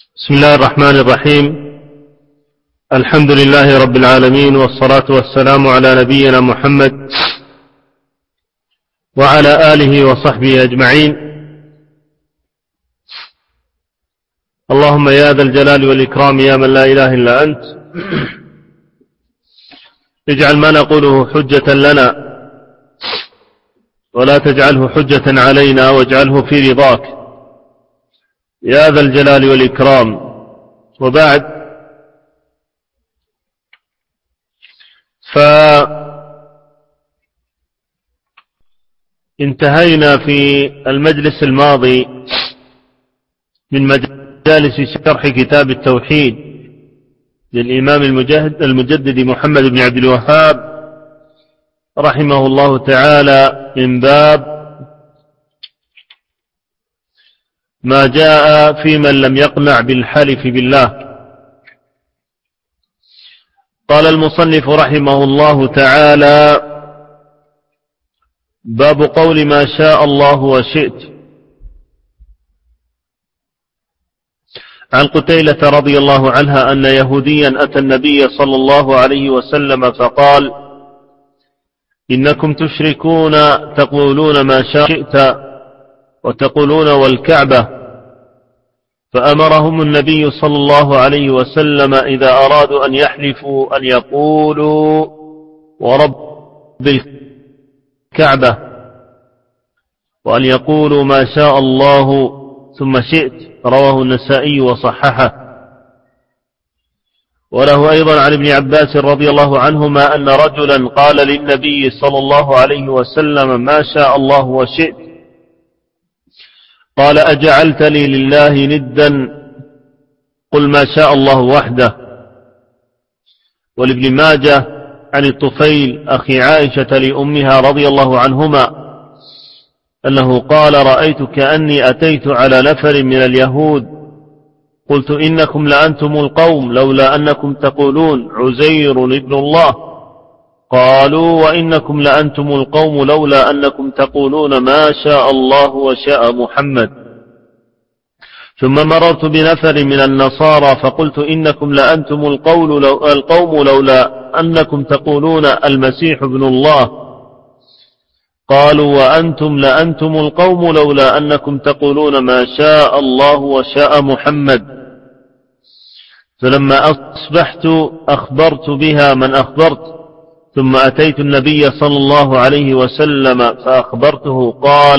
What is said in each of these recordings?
بسم الله الرحمن الرحيم. الحمد لله رب العالمين، والصلاة والسلام على نبينا محمد وعلى آله وصحبه أجمعين. اللهم يا ذا الجلال والإكرام يا من لا إله إلا أنت، اجعل ما نقوله حجة لنا ولا تجعله حجة علينا، واجعله في رضاك يا ذا الجلال والإكرام. وبعد، فانتهينا في المجلس الماضي من مجالس شرح كتاب التوحيد للإمام المجدد محمد بن عبد الوهاب رحمه الله تعالى، من باب ما جاء في من لم يقنع بالحلف بالله. قال المصنف رحمه الله تعالى: باب قول ما شاء الله وشئت. عن قتيلة رضي الله عنها أن يهوديا أتى النبي صلى الله عليه وسلم فقال: إنكم تشركون تقولون ما شئت وتقولون والكعبة. فأمرهم النبي صلى الله عليه وسلم إذا أرادوا أن يحلفوا أن يقولوا ورب الكعبة، وأن يقولوا ما شاء الله ثم شئت. رواه النسائي وصححه. وله أيضا عن ابن عباس رضي الله عنهما أن رجلا قال للنبي صلى الله عليه وسلم: ما شاء الله وشئت. قال: أجعلت لي لله ندا؟ قل ما شاء الله وحده. ولابن ماجه عن الطفيل أخي عائشة لأمها رضي الله عنهما أنه قال: رأيت كأني أتيت على نفر من اليهود قلت: إنكم لأنتم القوم لولا أنكم تقولون عزير ابن الله. قالوا: وإنكم لأنتم القوم لولا أنكم تقولون ما شاء الله وشاء محمد. ثم مررت بنفر من النصارى فقلت: إنكم لأنتم القوم لولا أنكم تقولون المسيح ابن الله. قالوا: وأنتم لأنتم القوم لولا أنكم تقولون ما شاء الله وشاء محمد. فلما أصبحت أخبرت بها من أخبرت، ثم أتيت النبي صلى الله عليه وسلم فأخبرته. قال: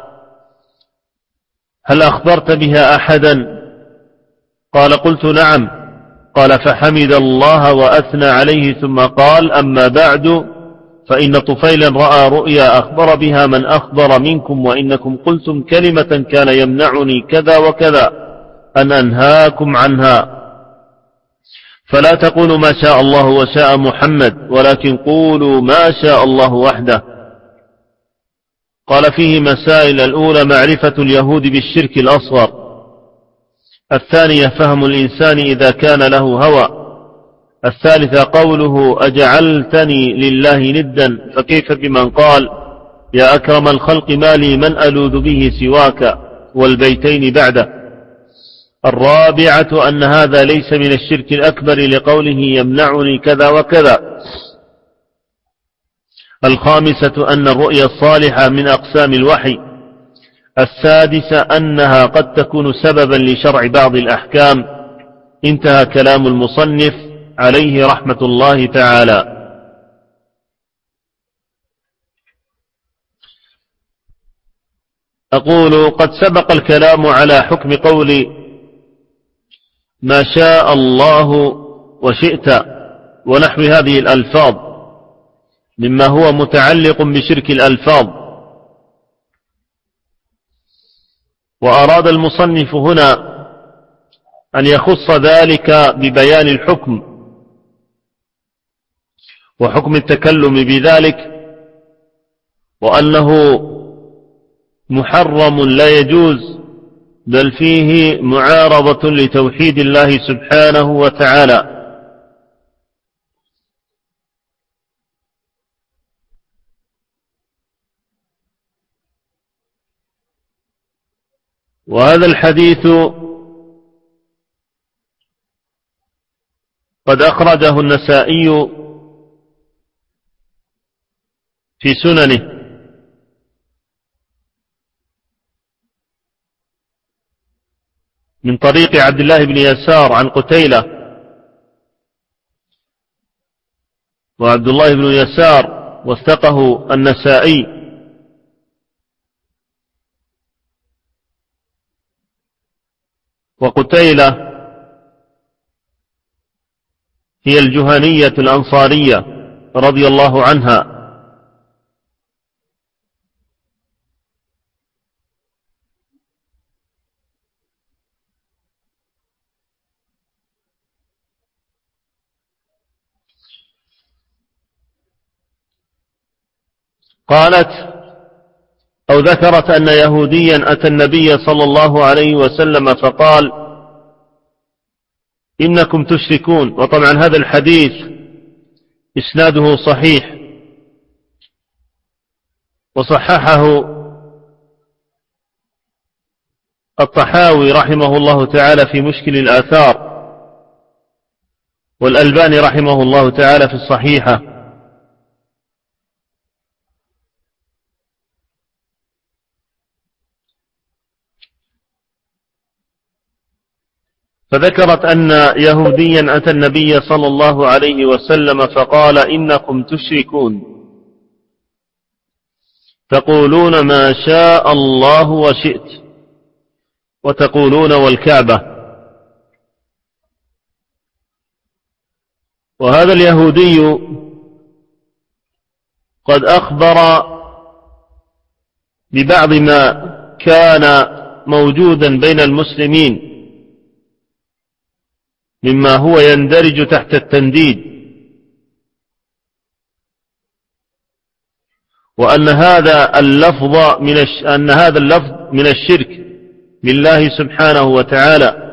هل أخبرت بها أحدا؟ قال: قلت: نعم. قال: فحمد الله وأثنى عليه ثم قال: أما بعد، فإن طفيلا رأى رؤيا أخبر بها من أخبر منكم، وإنكم قلتم كلمة كان يمنعني كذا وكذا أن أنهاكم عنها. فلا تقولوا ما شاء الله وشاء محمد، ولكن قولوا ما شاء الله وحده. قال: فيه مسائل: الأولى معرفة اليهود بالشرك الأصغر. الثانية فهم الإنسان إذا كان له هوى. الثالثة قوله: أجعلتني لله ندا، فكيف بمن قال: يا أكرم الخلق ما لي من ألوذ به سواك، والبيتين بعده. الرابعة أن هذا ليس من الشرك الأكبر لقوله: يمنعني كذا وكذا. الخامسة أن الرؤيا الصالحة من أقسام الوحي. السادسة أنها قد تكون سببا لشرع بعض الأحكام. انتهى كلام المصنف عليه رحمة الله تعالى. أقول: قد سبق الكلام على حكم قول ما شاء الله وشئت ونحو هذه الألفاظ مما هو متعلق بشرك الألفاظ. وأراد المصنف هنا أن يخص ذلك ببيان الحكم وحكم التكلم بذلك، وأنه محرم لا يجوز، بل فيه معارضة لتوحيد الله سبحانه وتعالى. وهذا الحديث قد أخرجه النسائي في سننه من طريق عبد الله بن يسار عن قتيلة، وعبد الله بن يسار وثقه النسائي، وقتيلة هي الجهنية الأنصارية رضي الله عنها. قالت أو ذكرت أن يهوديا أتى النبي صلى الله عليه وسلم فقال إنكم تشركون. وطبعا هذا الحديث إسناده صحيح، وصححه الطحاوي رحمه الله تعالى في مشكل الآثار، والألباني رحمه الله تعالى في الصحيحة. فذكرت أن يهوديا أتى النبي صلى الله عليه وسلم فقال إنكم تشركون تقولون ما شاء الله وشئت وتقولون والكعبة. وهذا اليهودي قد أخبر ببعض ما كان موجودا بين المسلمين مما هو يندرج تحت التنديد، وأن هذا اللفظ من الشرك بالله سبحانه وتعالى.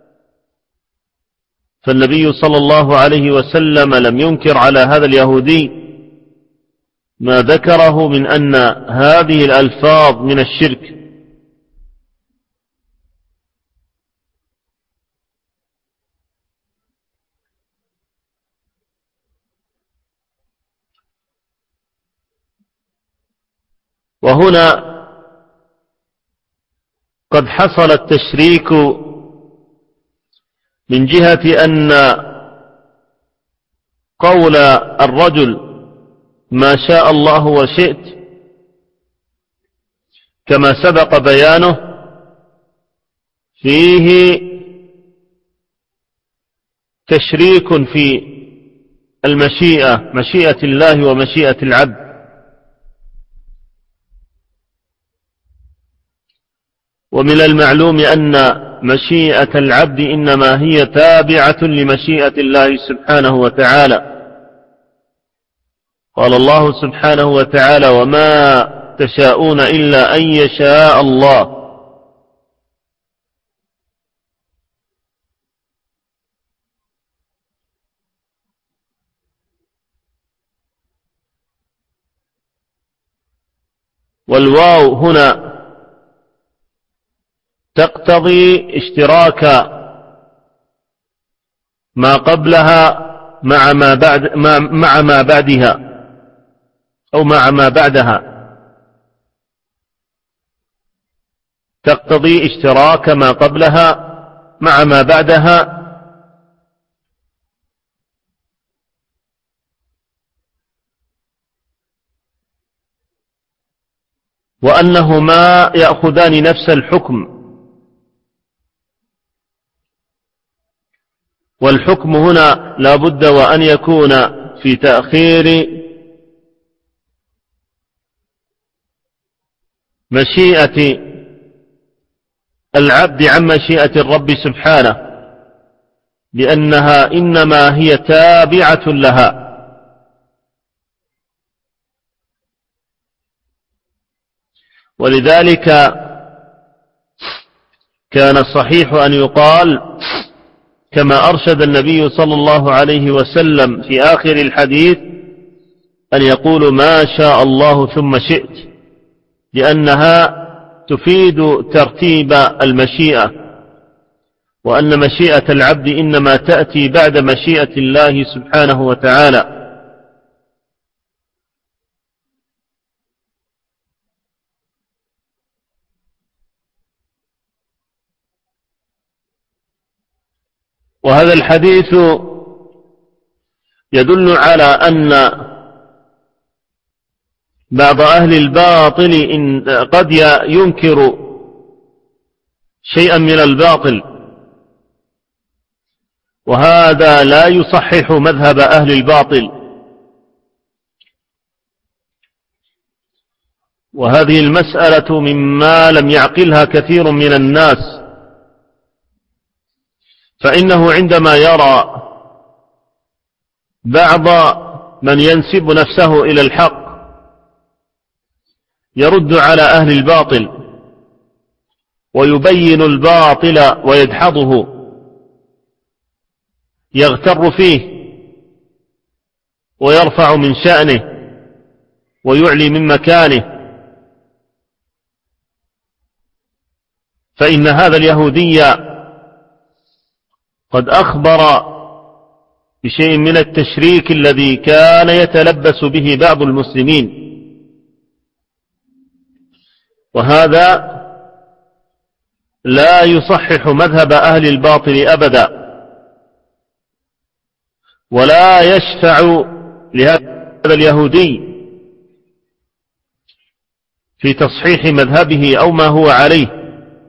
فالنبي صلى الله عليه وسلم لم ينكر على هذا اليهودي ما ذكره من أن هذه الألفاظ من الشرك. وهنا قد حصل التشريك من جهة أن قول الرجل ما شاء الله وشئت كما سبق بيانه فيه تشريك في المشيئة، مشيئة الله ومشيئة العبد. ومن المعلوم أن مشيئة العبد إنما هي تابعة لمشيئة الله سبحانه وتعالى. قال الله سبحانه وتعالى وما تشاءون إلا أن يشاء الله. والواو هنا تقتضي اشتراك ما قبلها مع ما بعدها أو مع ما بعدها، تقتضي اشتراك ما قبلها مع ما بعدها. وأنهما يأخذان نفس الحكم، والحكم هنا لا بد وأن يكون في تأخير مشيئة العبد عن مشيئة الرب سبحانه، لأنها إنما هي تابعة لها. ولذلك كان الصحيح أن يقال كما أرشد النبي صلى الله عليه وسلم في آخر الحديث أن يقول ما شاء الله ثم شئت، لأنها تفيد ترتيب المشيئة. وأن مشيئة العبد إنما تأتي بعد مشيئة الله سبحانه وتعالى. وهذا الحديث يدل على أن بعض أهل الباطل إن قد ينكر شيئا من الباطل، وهذا لا يصحح مذهب أهل الباطل. وهذه المسألة مما لم يعقلها كثير من الناس، فإنه عندما يرى بعض من ينسب نفسه إلى الحق يرد على أهل الباطل ويبين الباطل ويدحضه، يغتر فيه ويرفع من شأنه ويعلي من مكانه، فإن هذا اليهودي قد أخبر بشيء من التشريك الذي كان يتلبس به بعض المسلمين، وهذا لا يصحح مذهب أهل الباطل أبدا، ولا يشفع لهذا اليهودي في تصحيح مذهبه أو ما هو عليه،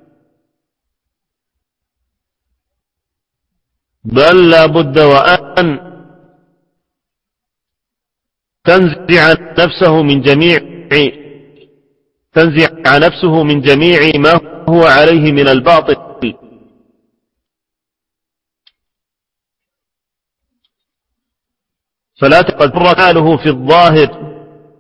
بل لا بد وأن تنزع نفسه من جميع ما هو عليه من الباطل، فلا تقدر حاله في الظاهر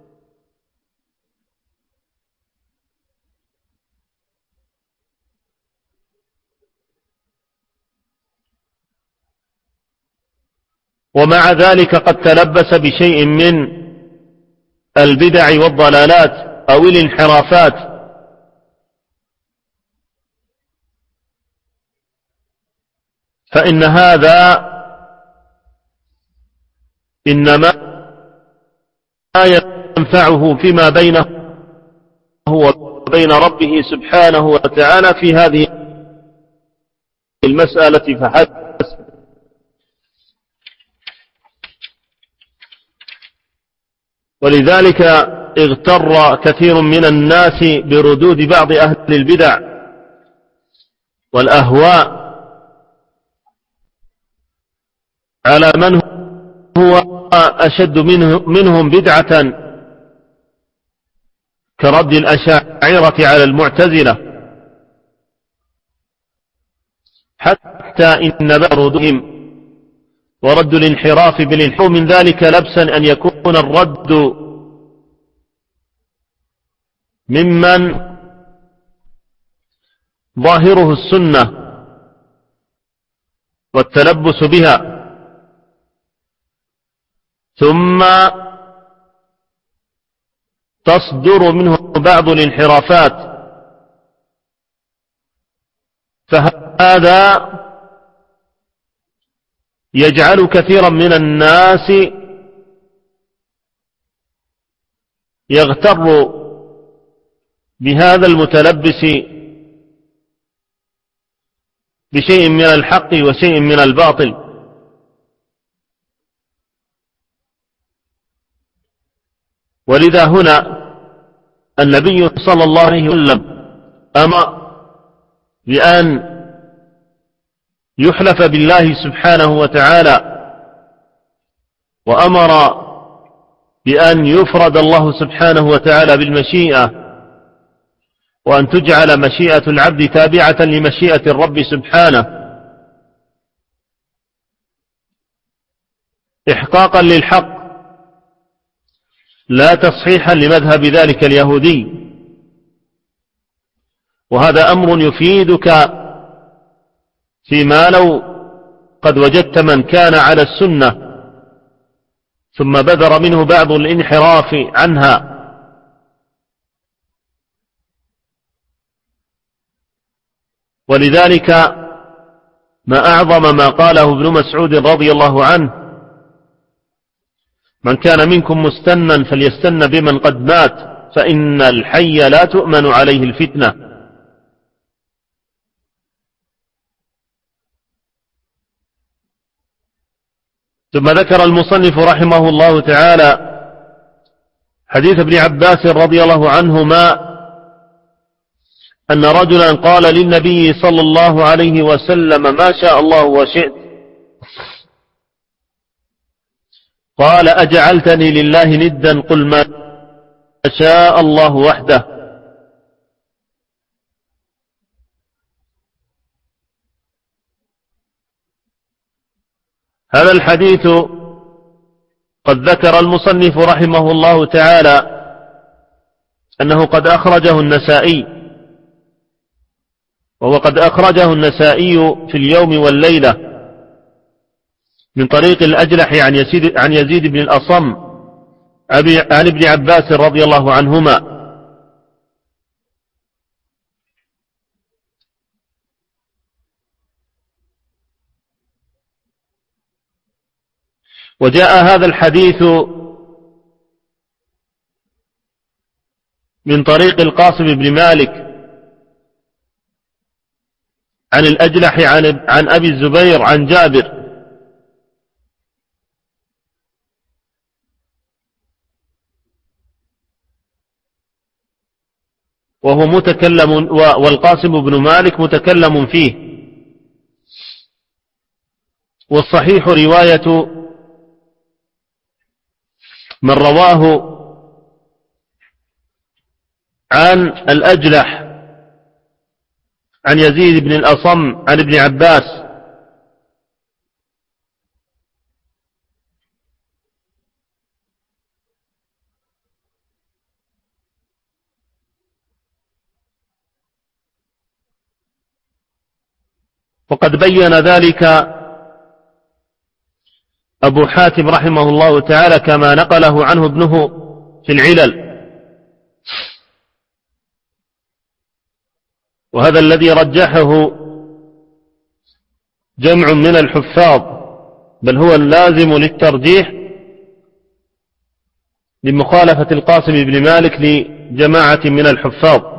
ومع ذلك قد تلبس بشيء من البدع والضلالات أو الانحرافات، فإن هذا إنما ينفعه فيما بينه وبين ربه سبحانه وتعالى في هذه المسألة فحسب. ولذلك اغتر كثير من الناس بردود بعض أهل البدع والأهواء على من هو أشد منهم بدعة، كرد الأشاعرة على المعتزلة، حتى إن بعض ردهم ورد الانحراف بالانحراف من ذلك لبسا أن يكون الرد ممن ظاهره السنة والتلبس بها، ثم تصدر منه بعض الانحرافات، فهذا يجعل كثيرا من الناس يغتر بهذا المتلبس بشيء من الحق وشيء من الباطل. ولذا هنا النبي صلى الله عليه وسلم أمر بأن يحلف بالله سبحانه وتعالى، وأمر بأن يفرد الله سبحانه وتعالى بالمشيئة، وأن تجعل مشيئة العبد تابعة لمشيئة الرب سبحانه، إحقاقا للحق لا تصحيحا لمذهب ذلك اليهودي. وهذا أمر يفيدك فيما لو قد وجدت من كان على السنة ثم بذر منه بعض الانحراف عنها، ولذلك ما أعظم ما قاله ابن مسعود رضي الله عنه: من كان منكم مستنا فليستن بمن قد مات، فإن الحي لا تؤمن عليه الفتنة. ثم ذكر المصنف رحمه الله تعالى حديث ابن عباس رضي الله عنهما أن رجلا قال للنبي صلى الله عليه وسلم: ما شاء الله وشئت. قال: أجعلتني لله ندا؟ قل ما شاء الله وحده. هذا الحديث قد ذكر المصنف رحمه الله تعالى أنه قد أخرجه النسائي، وهو قد أخرجه النسائي في اليوم والليلة من طريق الأجلح عن يزيد بن الأصم عن ابن عباس رضي الله عنهما. وجاء هذا الحديث من طريق القاسم بن مالك عن الأجلح عن أبي الزبير عن جابر، وهو متكلم، والقاسم بن مالك متكلم فيه. والصحيح رواية من رواه عن الأجلح عن يزيد بن الأصم عن ابن عباس، وقد بين ذلك أبو حاتم رحمه الله تعالى كما نقله عنه ابنه في العلل. وهذا الذي رجحه جمع من الحفاظ، بل هو اللازم للترجيح لمخالفة القاسم بن مالك لجماعة من الحفاظ.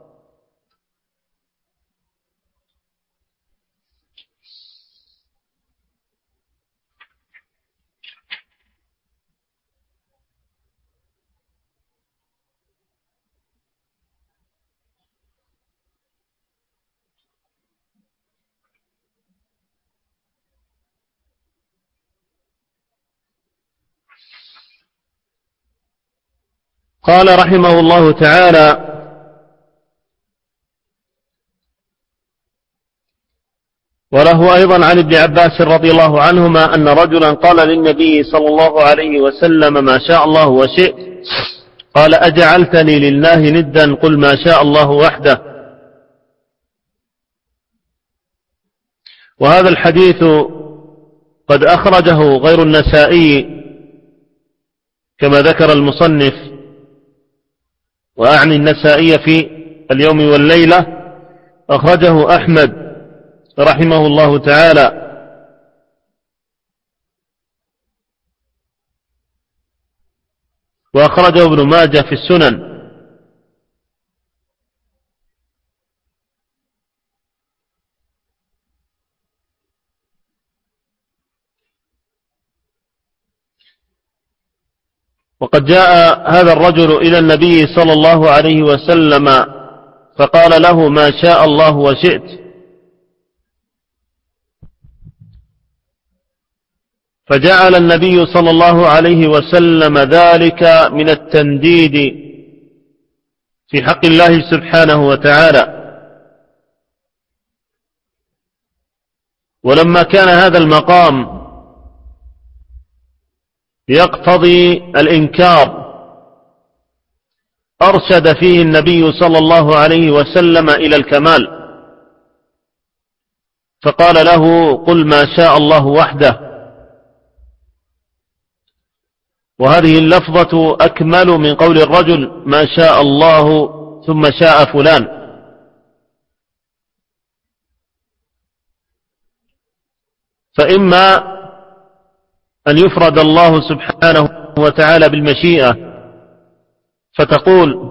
قال رحمه الله تعالى: وله أيضا عن ابن عباس رضي الله عنهما أن رجلا قال للنبي صلى الله عليه وسلم: ما شاء الله وشئت. قال: أجعلتني لله ندا؟ قل ما شاء الله وحده. وهذا الحديث قد أخرجه غير النسائي كما ذكر المصنف، وأعني النسائي في اليوم والليلة، أخرجه أحمد رحمه الله تعالى، وأخرجه ابن ماجه في السنن. وقد جاء هذا الرجل إلى النبي صلى الله عليه وسلم فقال له: ما شاء الله وشئت. فجعل النبي صلى الله عليه وسلم ذلك من التنديد في حق الله سبحانه وتعالى. ولما كان هذا المقام يقتضي الإنكار أرشد فيه النبي صلى الله عليه وسلم إلى الكمال، فقال له: قل ما شاء الله وحده. وهذه اللفظة أكمل من قول الرجل: ما شاء الله ثم شاء فلان. فإما أن يفرد الله سبحانه وتعالى بالمشيئة فتقول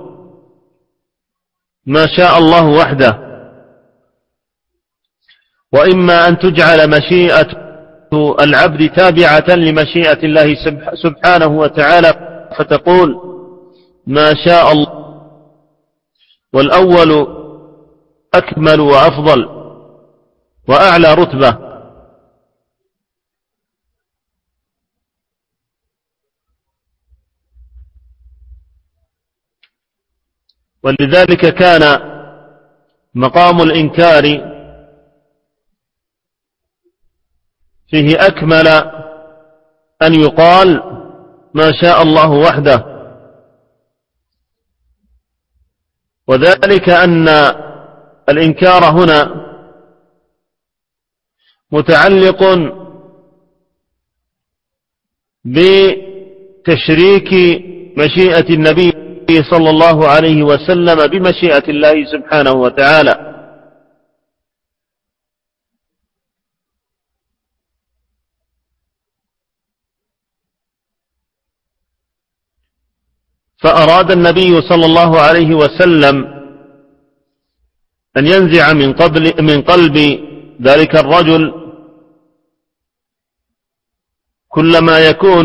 ما شاء الله وحده، وإما أن تجعل مشيئة العبد تابعة لمشيئة الله سبحانه وتعالى فتقول ما شاء الله، والأول أكمل وأفضل وأعلى رتبة. ولذلك كان مقام الإنكار فيه أكمل أن يقال ما شاء الله وحده، وذلك أن الإنكار هنا متعلق بتشريك مشيئة النبي صلى الله عليه وسلم بمشيئة الله سبحانه وتعالى. فأراد النبي صلى الله عليه وسلم أن ينزع من قلب ذلك الرجل كل ما يكون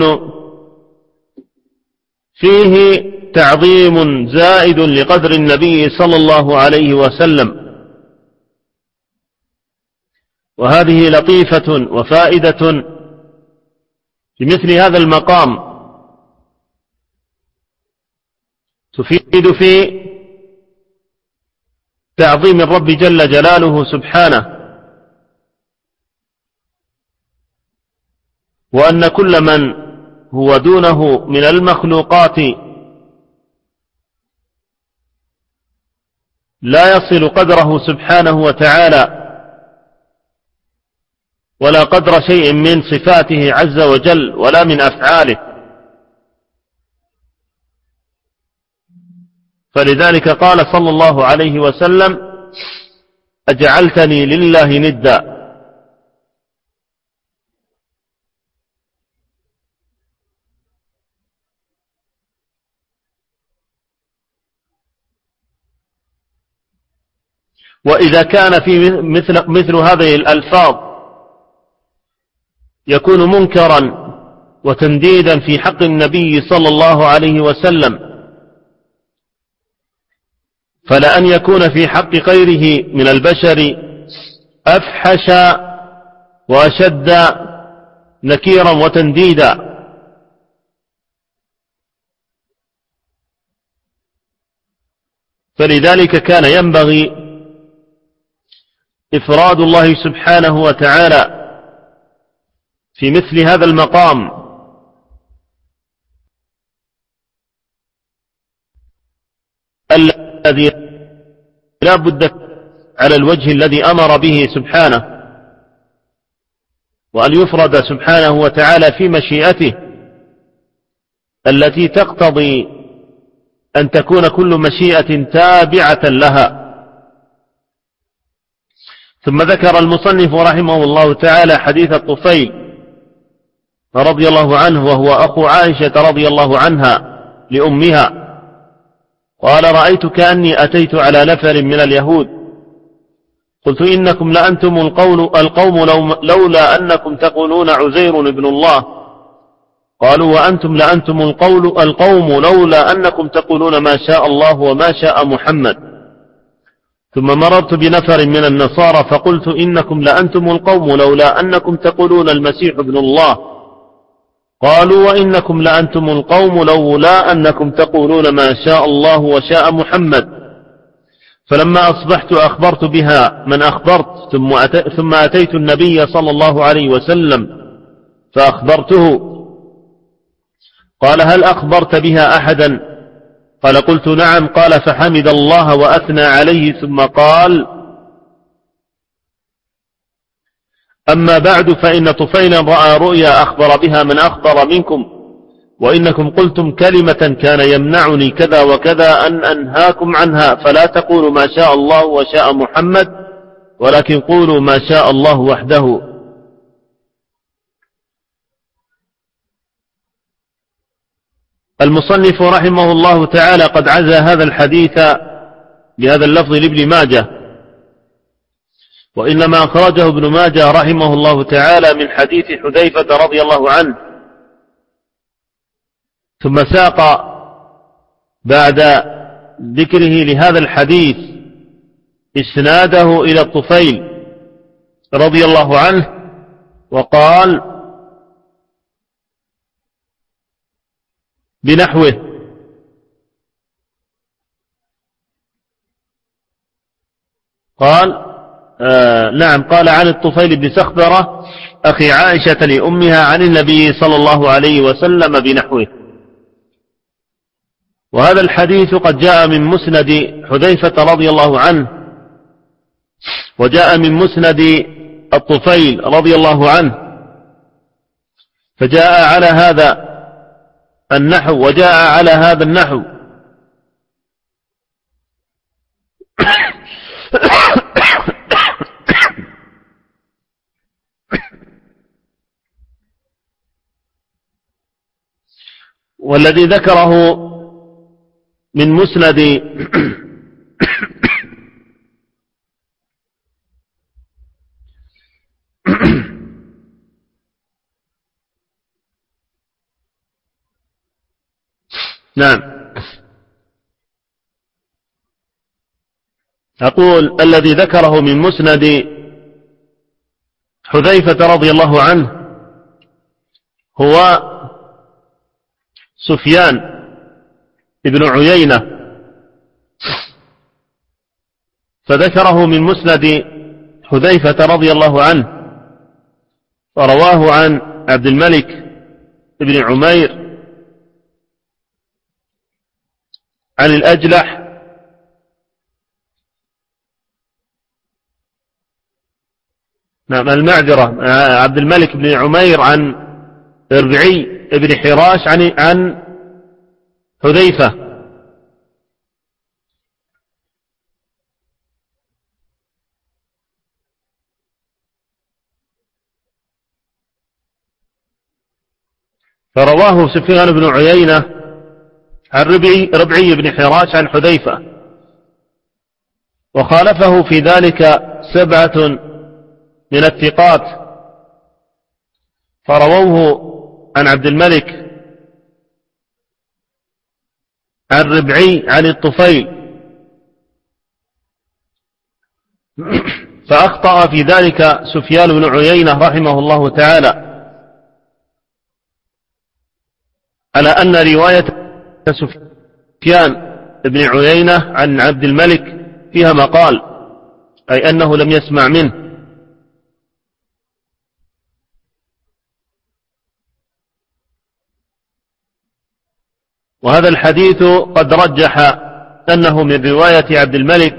فيه تعظيم زائد لقدر النبي صلى الله عليه وسلم. وهذه لطيفة وفائدة في مثل هذا المقام تفيد في تعظيم الرب جل جلاله سبحانه، وأن كل من هو دونه من المخلوقات لا يصل قدره سبحانه وتعالى ولا قدر شيء من صفاته عز وجل ولا من أفعاله. فلذلك قال صلى الله عليه وسلم أجعلتني لله ندا. وإذا كان في مثل هذه الألفاظ يكون منكرا وتنديدا في حق النبي صلى الله عليه وسلم، فلأن يكون في حق غيره من البشر أفحش وأشد نكيرا وتنديدا. فلذلك كان ينبغي إفراد الله سبحانه وتعالى في مثل هذا المقام الذي لا بد على الوجه الذي أمر به سبحانه، وأن يفرد سبحانه وتعالى في مشيئته التي تقتضي أن تكون كل مشيئة تابعة لها. ثم ذكر المصنف رحمه الله تعالى حديث الطفيل رضي الله عنه، وهو أخو عائشة رضي الله عنها لأمها، قال رأيت كأني أتيت على نفر من اليهود قلت إنكم لأنتم القوم لولا أنكم تقولون عزير ابن الله، قالوا وأنتم لأنتم القوم لولا أنكم تقولون ما شاء الله وما شاء محمد. ثم مررت بنفر من النصارى فقلت إنكم لأنتم القوم لولا أنكم تقولون المسيح ابن الله، قالوا وإنكم لأنتم القوم لولا أنكم تقولون ما شاء الله وشاء محمد. فلما أصبحت أخبرت بها من أخبرت، ثم أتيت النبي صلى الله عليه وسلم فأخبرته، قال هل أخبرت بها أحدا؟ قال قلت نعم. قال فحمد الله وأثنى عليه ثم قال أما بعد فإن طفيلا رأى رؤيا أخبر بها من أخبر منكم، وإنكم قلتم كلمة كان يمنعني كذا وكذا أن أنهاكم عنها، فلا تقولوا ما شاء الله وشاء محمد ولكن قولوا ما شاء الله وحده. المصنف رحمه الله تعالى قد عزى هذا الحديث بهذا اللفظ لابن ماجه، وإنما أخرجه ابن ماجه رحمه الله تعالى من حديث حذيفة رضي الله عنه، ثم ساق بعد ذكره لهذا الحديث إسناده إلى الطفيل رضي الله عنه، وقال بنحوه: قال نعم، قال عن الطفيل بن سخبرة أخي عائشة لأمها عن النبي صلى الله عليه وسلم بنحوه. وهذا الحديث قد جاء من مسند حذيفة رضي الله عنه، وجاء من مسند الطفيل رضي الله عنه، فجاء على هذا النحو وجاء على هذا النحو. والذي ذكره من مسند نعم، أقول الذي ذكره من مسند حذيفة رضي الله عنه هو سفيان ابن عيينة، فذكره من مسند حذيفة رضي الله عنه، ورواه عن عبد الملك ابن عمير عن الأجلح نعم المعذرة عبد الملك بن عمير عن ربعي ابن حراش عن حذيفة. فرواه سفيان بن عيينة عن ربعي بن حراش عن حذيفة، وخالفه في ذلك 7 من الثقات، فرووه عن عبد الملك عن ربعي عن الطفيل، فأخطأ في ذلك سفيان بن عيينة رحمه الله تعالى، على أن رواية سفيان بن عيينة عن عبد الملك فيها مقال، أي أنه لم يسمع منه. وهذا الحديث قد رجح أنه من رواية عبد الملك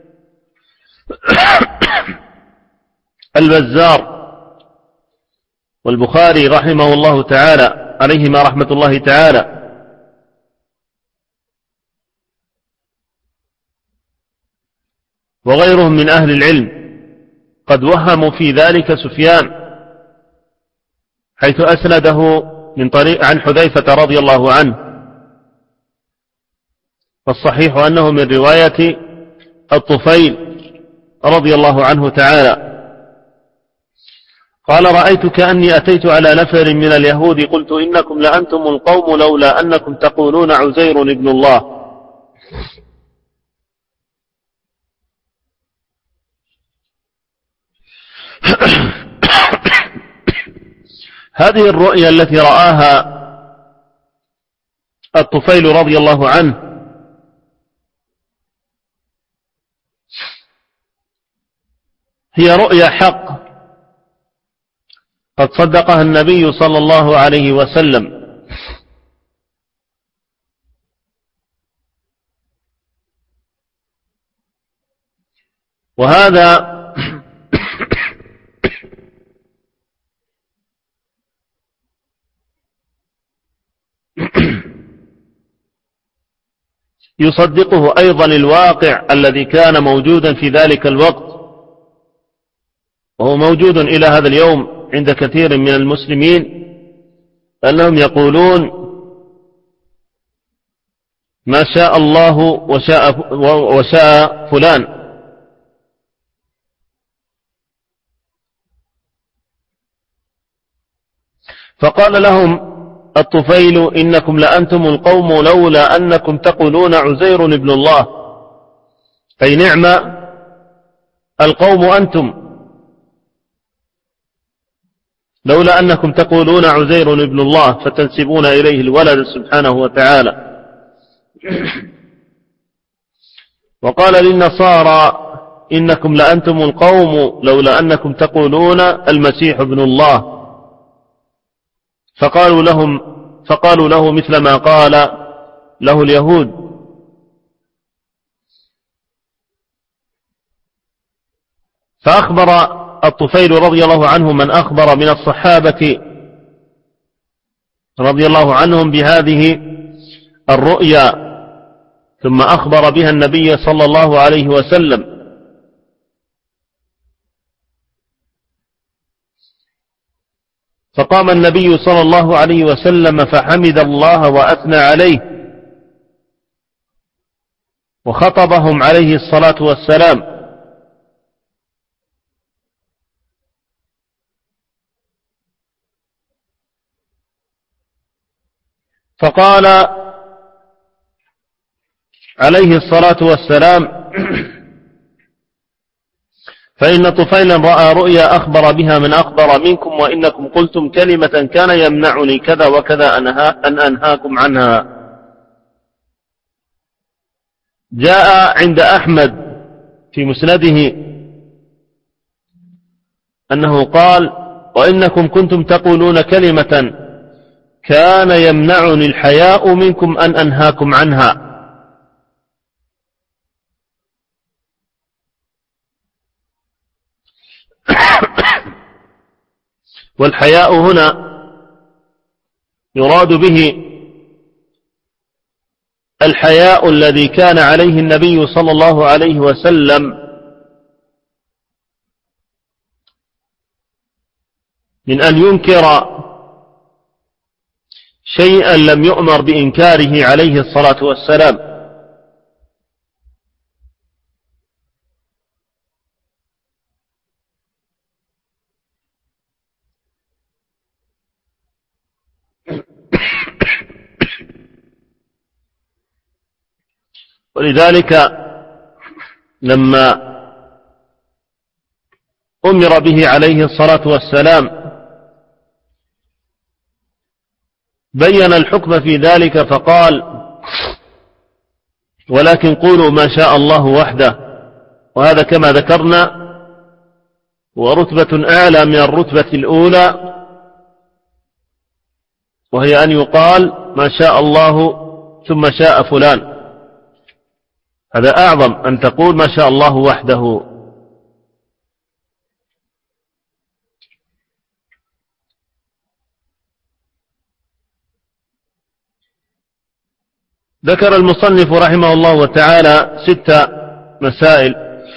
البزار والبخاري رحمه الله تعالى عليهما رحمة الله تعالى، وغيرهم من أهل العلم قد وهموا في ذلك سفيان، حيث أسنده من طريق عن حذيفة رضي الله عنه، فالصحيح أنه من رواية الطفيل رضي الله عنه تعالى. قال: رأيت كأني أتيت على نفر من اليهود قلت إنكم لأنتم القوم لولا أنكم تقولون عزير ابن الله. هذه الرؤيا التي رآها الطفيل رضي الله عنه هي رؤيا حق قد صدقها النبي صلى الله عليه وسلم، وهذا يصدقه أيضا الواقع الذي كان موجودا في ذلك الوقت، وهو موجود إلى هذا اليوم عند كثير من المسلمين، أنهم يقولون ما شاء الله وشاء فلان. فقال لهم الطفيل إنكم لأنتم القوم لولا أنكم تقولون عزير ابن الله، أي نعم القوم أنتم لولا أنكم تقولون عزير ابن الله فتنسبون إليه الولد سبحانه وتعالى. وقال للنصارى إنكم لأنتم القوم لولا أنكم تقولون المسيح ابن الله، فقالوا له مثل ما قال له اليهود. فأخبر الطفيل رضي الله عنه من أخبر من الصحابة رضي الله عنهم بهذه الرؤيا، ثم أخبر بها النبي صلى الله عليه وسلم. فقام النبي صلى الله عليه وسلم فحمد الله وأثنى عليه، وخطبهم عليه الصلاة والسلام. فقال عليه الصلاة والسلام: فإن طفيلا رأى رؤيا أخبر بها من أخبر منكم، وإنكم قلتم كلمة كان يمنعني كذا وكذا أن أنهاكم عنها. جاء عند أحمد في مسنده أنه قال: وإنكم كنتم تقولون كلمة كان يمنعني الحياء منكم أن أنهاكم عنها. والحياء هنا يراد به الحياء الذي كان عليه النبي صلى الله عليه وسلم من أن ينكر شيئا لم يؤمر بإنكاره عليه الصلاة والسلام. ولذلك لما أمر به عليه الصلاة والسلام بين الحكم في ذلك فقال: ولكن قولوا ما شاء الله وحده. وهذا كما ذكرنا ورتبة أعلى من الرتبة الأولى، وهي أن يقال ما شاء الله ثم شاء فلان. هذا أعظم أن تقول ما شاء الله وحده. ذكر المصنف رحمه الله تعالى 6 مسائل.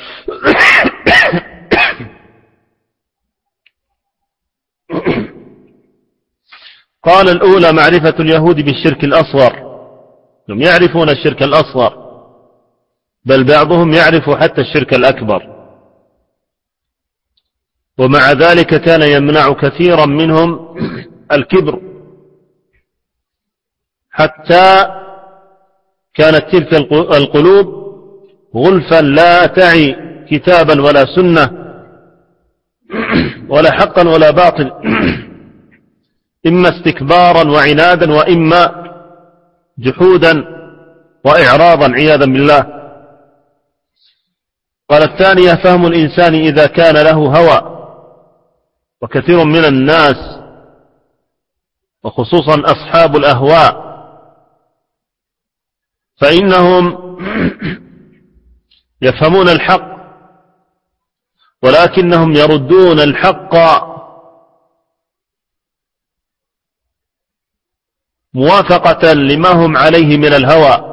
قال: الأولى معرفة اليهود بالشرك الأصغر، هم يعرفون الشرك الأصغر، بل بعضهم يعرف حتى الشرك الأكبر، ومع ذلك كان يمنع كثيرا منهم الكبر، حتى كانت تلك القلوب غلفا لا تعي كتابا ولا سنة ولا حقا ولا باطل، إما استكبارا وعنادا وإما جحودا وإعراضا عياذا بالله. قال: الثانية فهم الإنسان إذا كان له هوى، وكثير من الناس وخصوصا أصحاب الأهواء فإنهم يفهمون الحق ولكنهم يردون الحق موافقة لما هم عليه من الهوى.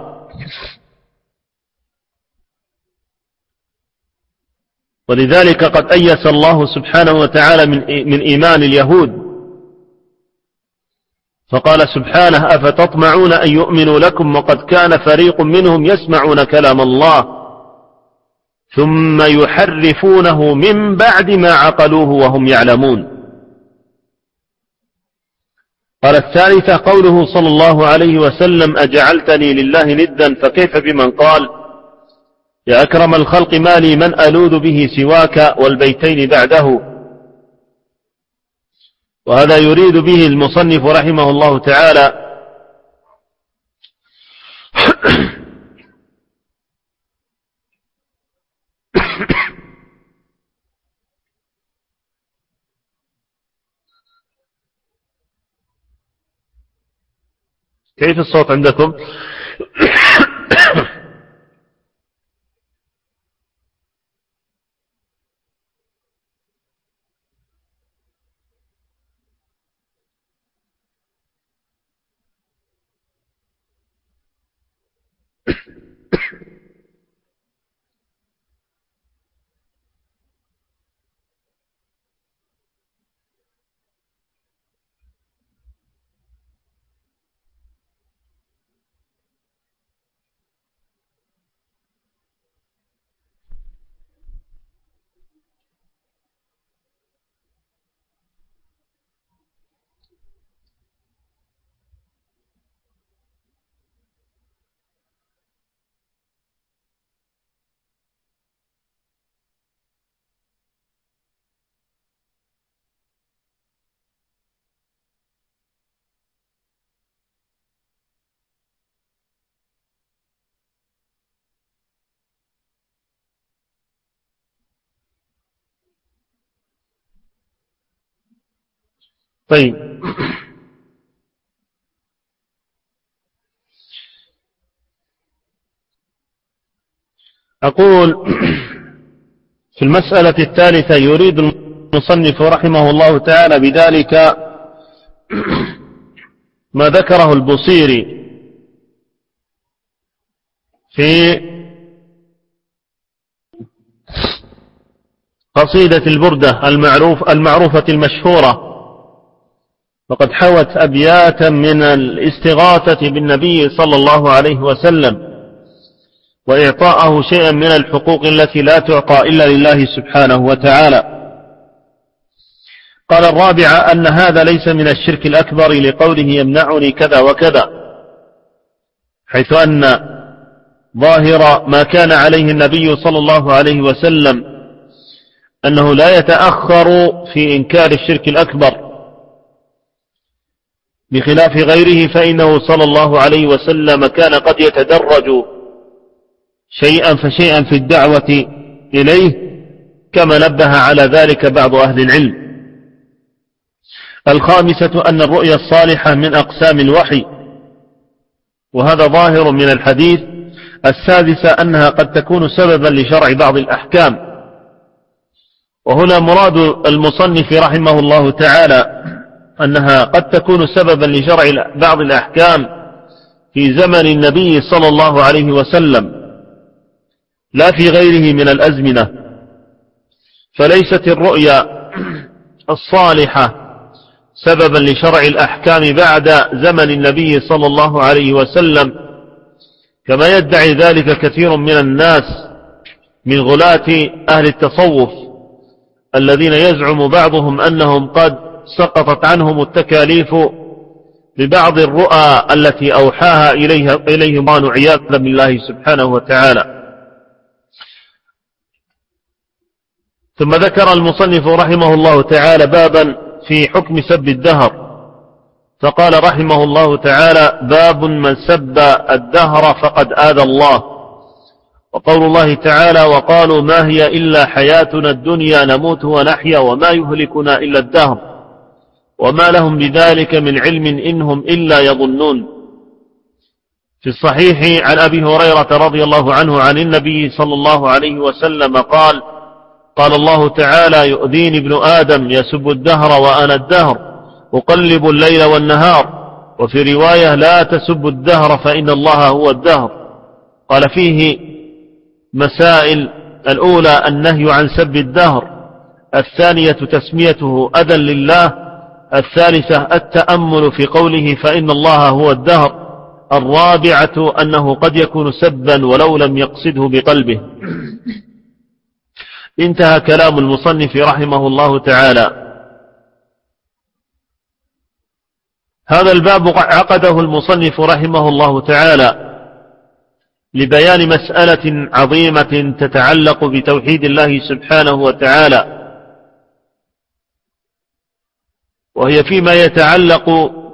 ولذلك قد أيس الله سبحانه وتعالى من إيمان اليهود، فقال سبحانه: أفتطمعون أن يؤمنوا لكم وقد كان فريق منهم يسمعون كلام الله ثم يحرفونه من بعد ما عقلوه وهم يعلمون. قال الثالثة قوله صلى الله عليه وسلم: أجعلتني لله ندا فكيف بمن قال: يا أكرم الخلق ما لي من ألوذ به سواك والبيتين بعده. وهذا يريد به المصنف رحمه الله تعالى كيف الصوت عندكم؟ طيب، أقول في المسألة الثالثة يريد المصنف رحمه الله تعالى بذلك ما ذكره البوصيري في قصيدة البردة المعروفة المشهورة، وقد حوت أبياتا من الاستغاثة بالنبي صلى الله عليه وسلم وإعطاءه شيئا من الحقوق التي لا تعطى إلا لله سبحانه وتعالى. قال الرابعة أن هذا ليس من الشرك الأكبر لقوله: يمنعني كذا وكذا، حيث أن ظاهر ما كان عليه النبي صلى الله عليه وسلم أنه لا يتأخر في إنكار الشرك الأكبر، بخلاف غيره فإنه صلى الله عليه وسلم كان قد يتدرج شيئا فشيئا في الدعوة إليه، كما نبه على ذلك بعض أهل العلم. الخامسة أن الرؤيا الصالحة من أقسام الوحي، وهذا ظاهر من الحديث. السادسة أنها قد تكون سببا لشرع بعض الأحكام، وهنا مراد المصنف رحمه الله تعالى أنها قد تكون سببا لشرع بعض الأحكام في زمن النبي صلى الله عليه وسلم لا في غيره من الأزمنة، فليست الرؤيا الصالحة سببا لشرع الأحكام بعد زمن النبي صلى الله عليه وسلم، كما يدعي ذلك كثير من الناس من غلاة أهل التصوف، الذين يزعم بعضهم أنهم قد سقطت عنهم التكاليف ببعض الرؤى التي أوحاها إليهم عياذا بالله سبحانه وتعالى. ثم ذكر المصنف رحمه الله تعالى بابا في حكم سب الدهر، فقال رحمه الله تعالى: باب من سب الدهر فقد آذى الله. وقول الله تعالى: وقالوا ما هي إلا حياتنا الدنيا نموت ونحيا وما يهلكنا إلا الدهر وما لهم بذلك من علم إنهم إلا يظنون. في الصحيح عن أبي هريرة رضي الله عنه عن النبي صلى الله عليه وسلم قال: قال الله تعالى: يؤذيني ابن آدم يسب الدهر وأنا الدهر أقلب الليل والنهار. وفي رواية: لا تسب الدهر فإن الله هو الدهر. قال فيه مسائل: الأولى النهي عن سب الدهر، الثانية تسميته أذى لله، الثالثة التأمل في قوله فإن الله هو الدهر. الرابعة أنه قد يكون سبا ولو لم يقصده بقلبه. انتهى كلام المصنف رحمه الله تعالى. هذا الباب عقده المصنف رحمه الله تعالى لبيان مسألة عظيمة تتعلق بتوحيد الله سبحانه وتعالى، وهي فيما يتعلق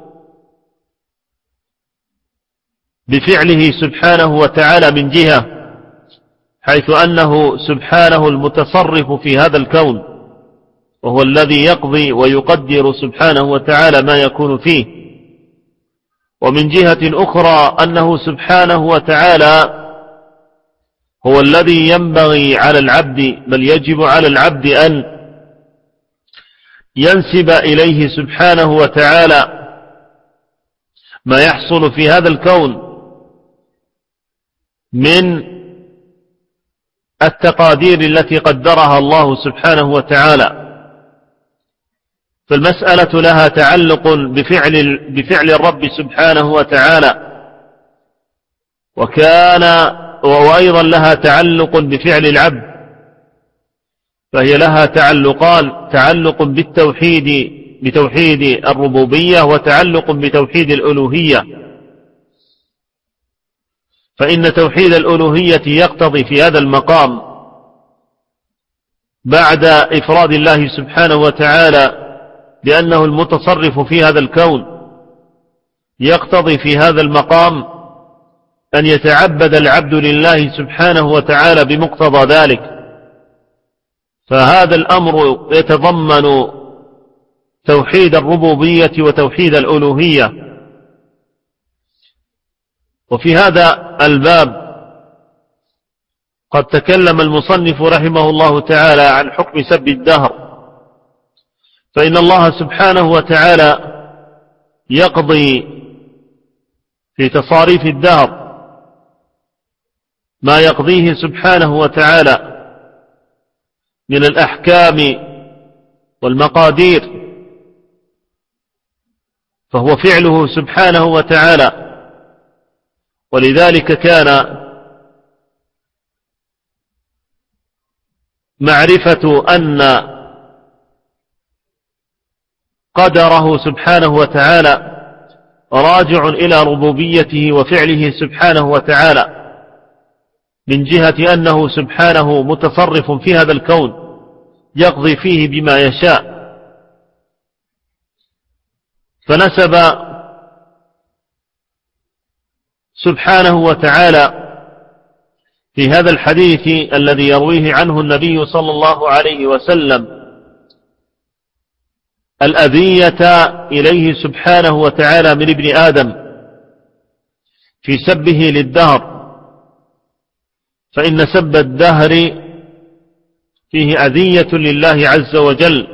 بفعله سبحانه وتعالى من جهة، حيث أنه سبحانه المتصرف في هذا الكون، وهو الذي يقضي ويقدر سبحانه وتعالى ما يكون فيه. ومن جهة أخرى أنه سبحانه وتعالى هو الذي ينبغي على العبد، بل يجب على العبد أن ينسب إليه سبحانه وتعالى ما يحصل في هذا الكون من التقادير التي قدرها الله سبحانه وتعالى. فالمسألة لها تعلق بفعل الرب سبحانه وتعالى، وأيضا لها تعلق بفعل العبد، فهي لها تعلق بتوحيد الربوبية، وتعلق بتوحيد الألوهية. فإن توحيد الألوهية يقتضي في هذا المقام بعد إفراد الله سبحانه وتعالى لأنه المتصرف في هذا الكون، يقتضي في هذا المقام أن يتعبد العبد لله سبحانه وتعالى بمقتضى ذلك. فهذا الأمر يتضمن توحيد الربوبية وتوحيد الألوهية. وفي هذا الباب قد تكلم المصنف رحمه الله تعالى عن حكم سب الدهر، فإن الله سبحانه وتعالى يقضي في تصاريف الدهر ما يقضيه سبحانه وتعالى من الأحكام والمقادير، فهو فعله سبحانه وتعالى. ولذلك كان معرفة أن قدره سبحانه وتعالى راجع إلى ربوبيته وفعله سبحانه وتعالى، من جهة أنه سبحانه متصرف في هذا الكون يقضي فيه بما يشاء. فنسب سبحانه وتعالى في هذا الحديث الذي يرويه عنه النبي صلى الله عليه وسلم الأذية إليه سبحانه وتعالى من ابن آدم في سبه للدهر، فإن سب الدهر فيه أذية لله عز وجل،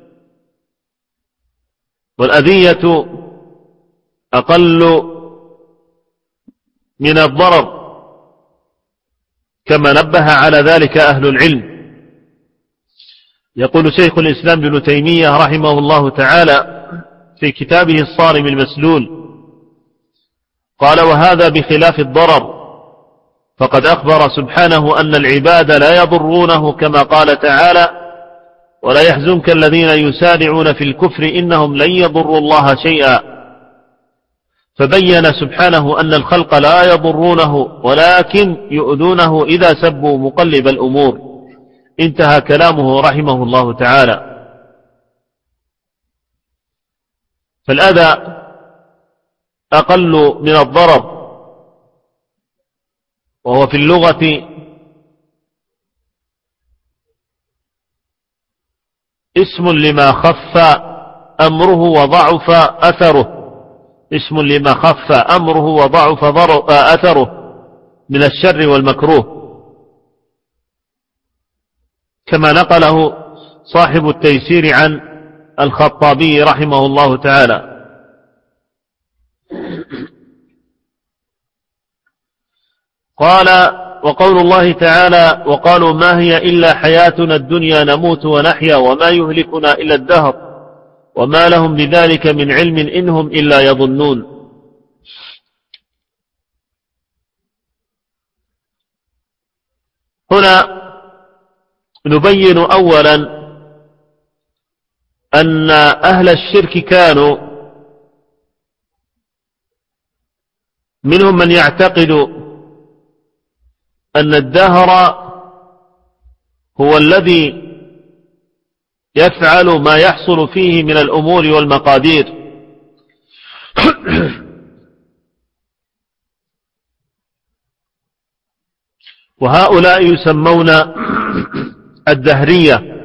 والأذية أقل من الضرر كما نبه على ذلك أهل العلم. يقول شيخ الإسلام ابن تيمية رحمه الله تعالى في كتابه الصارم المسلول، قال: وهذا بخلاف الضرر، فقد أخبر سبحانه أن العباد لا يضرونه كما قال تعالى: ولا يحزنك الذين يسارعون في الكفر إنهم لن يضروا الله شيئا. فبين سبحانه أن الخلق لا يضرونه ولكن يؤذونه إذا سبوا مقلب الأمور. انتهى كلامه رحمه الله تعالى. فالأذى أقل من الضرر، وهو في اللغة اسم لما خف أمره وضعف أثره، اسم لما خف أمره وضعف أثره من الشر والمكروه، كما نقله صاحب التيسير عن الخطابي رحمه الله تعالى. قال: وقول الله تعالى: وقالوا ما هي إلا حياتنا الدنيا نموت ونحيا وما يهلكنا إلا الدهر وما لهم بذلك من علم إنهم إلا يظنون. هنا نبين أولا أن أهل الشرك كانوا منهم من يعتقد أن الدهر هو الذي يفعل ما يحصل فيه من الأمور والمقادير، وهؤلاء يسمون الدهرية،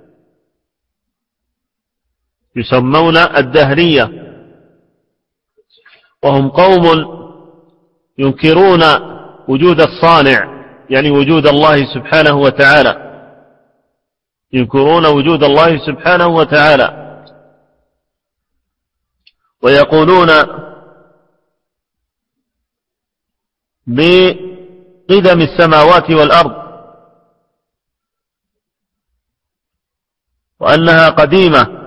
وهم قوم ينكرون وجود الصانع، يعني وجود الله سبحانه وتعالى، ينكرون وجود الله سبحانه وتعالى، ويقولون بقدم السماوات والأرض وأنها قديمة،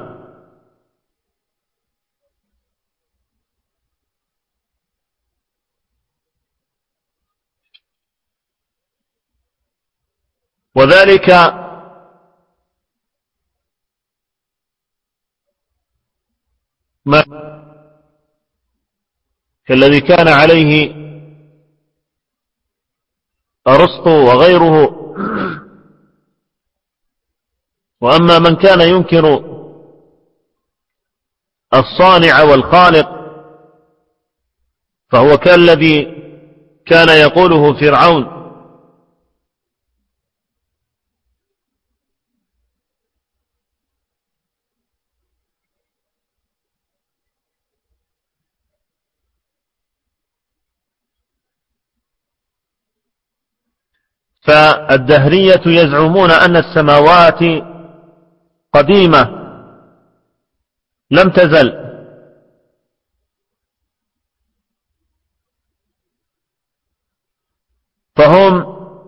وذلك ما كالذي كان عليه أرسطو وغيره. وأما من كان ينكر الصانع والخالق فهو كالذي كان يقوله فرعون: فالدهرية يزعمون أن السماوات قديمة لم تزل، فهم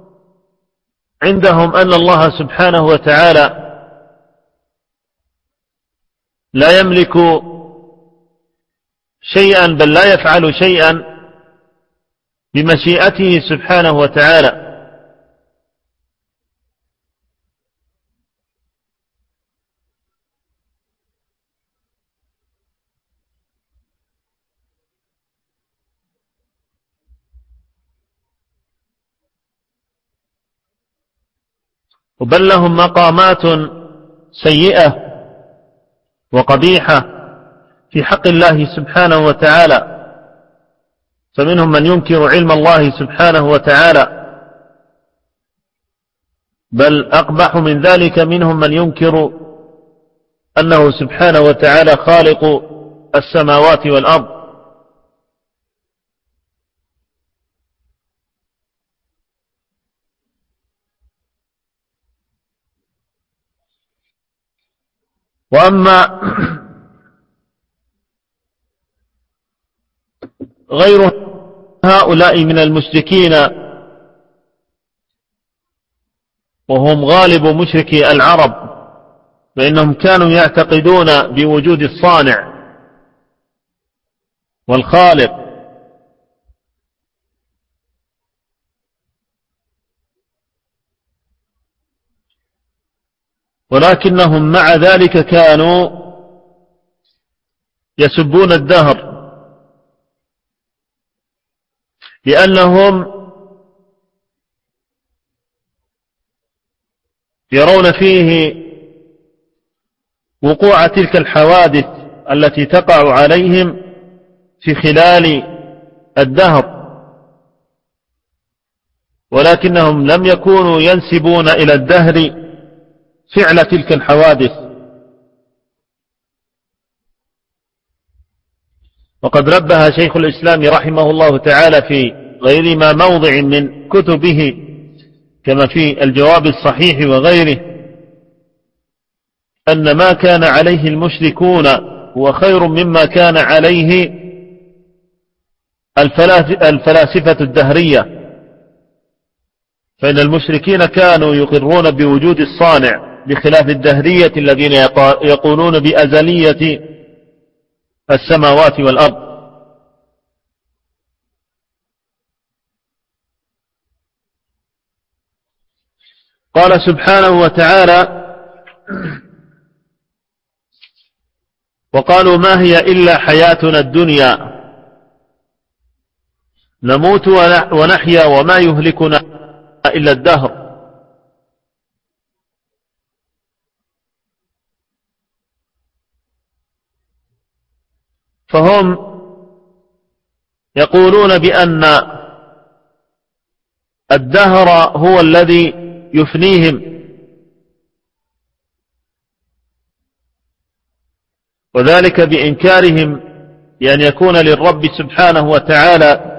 عندهم أن الله سبحانه وتعالى لا يملك شيئا، بل لا يفعل شيئا بمشيئته سبحانه وتعالى، وبل لهم مقامات سيئة وقبيحة في حق الله سبحانه وتعالى، فمنهم من ينكر علم الله سبحانه وتعالى، بل أقبح من ذلك منهم من ينكر أنه سبحانه وتعالى خالق السماوات والأرض. وأما غير هؤلاء من المشركين وهم غالب مشركي العرب، فإنهم كانوا يعتقدون بوجود الصانع والخالق، ولكنهم مع ذلك كانوا يسبون الدهر، لأنهم يرون فيه وقوع تلك الحوادث التي تقع عليهم في خلال الدهر، ولكنهم لم يكونوا ينسبون إلى الدهر فعل تلك الحوادث. وقد نبه شيخ الإسلام رحمه الله تعالى في غير ما موضع من كتبه كما في الجواب الصحيح وغيره أن ما كان عليه المشركون هو خير مما كان عليه الفلاسفة الدهرية، فإن المشركين كانوا يقرون بوجود الصانع بخلاف الدهرية الذين يقولون بأزلية السماوات والأرض. قال سبحانه وتعالى: وقالوا ما هي إلا حياتنا الدنيا نموت ونحيا وما يهلكنا إلا الدهر. فهم يقولون بأن الدهر هو الذي يفنيهم، وذلك بإنكارهم بأن يكون للرب سبحانه وتعالى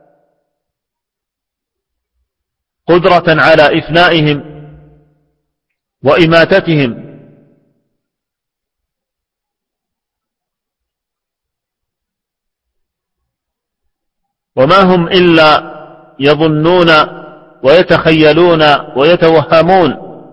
قدرة على إفنائهم وإماتتهم. وما هم إلا يظنون ويتخيلون ويتوهمون.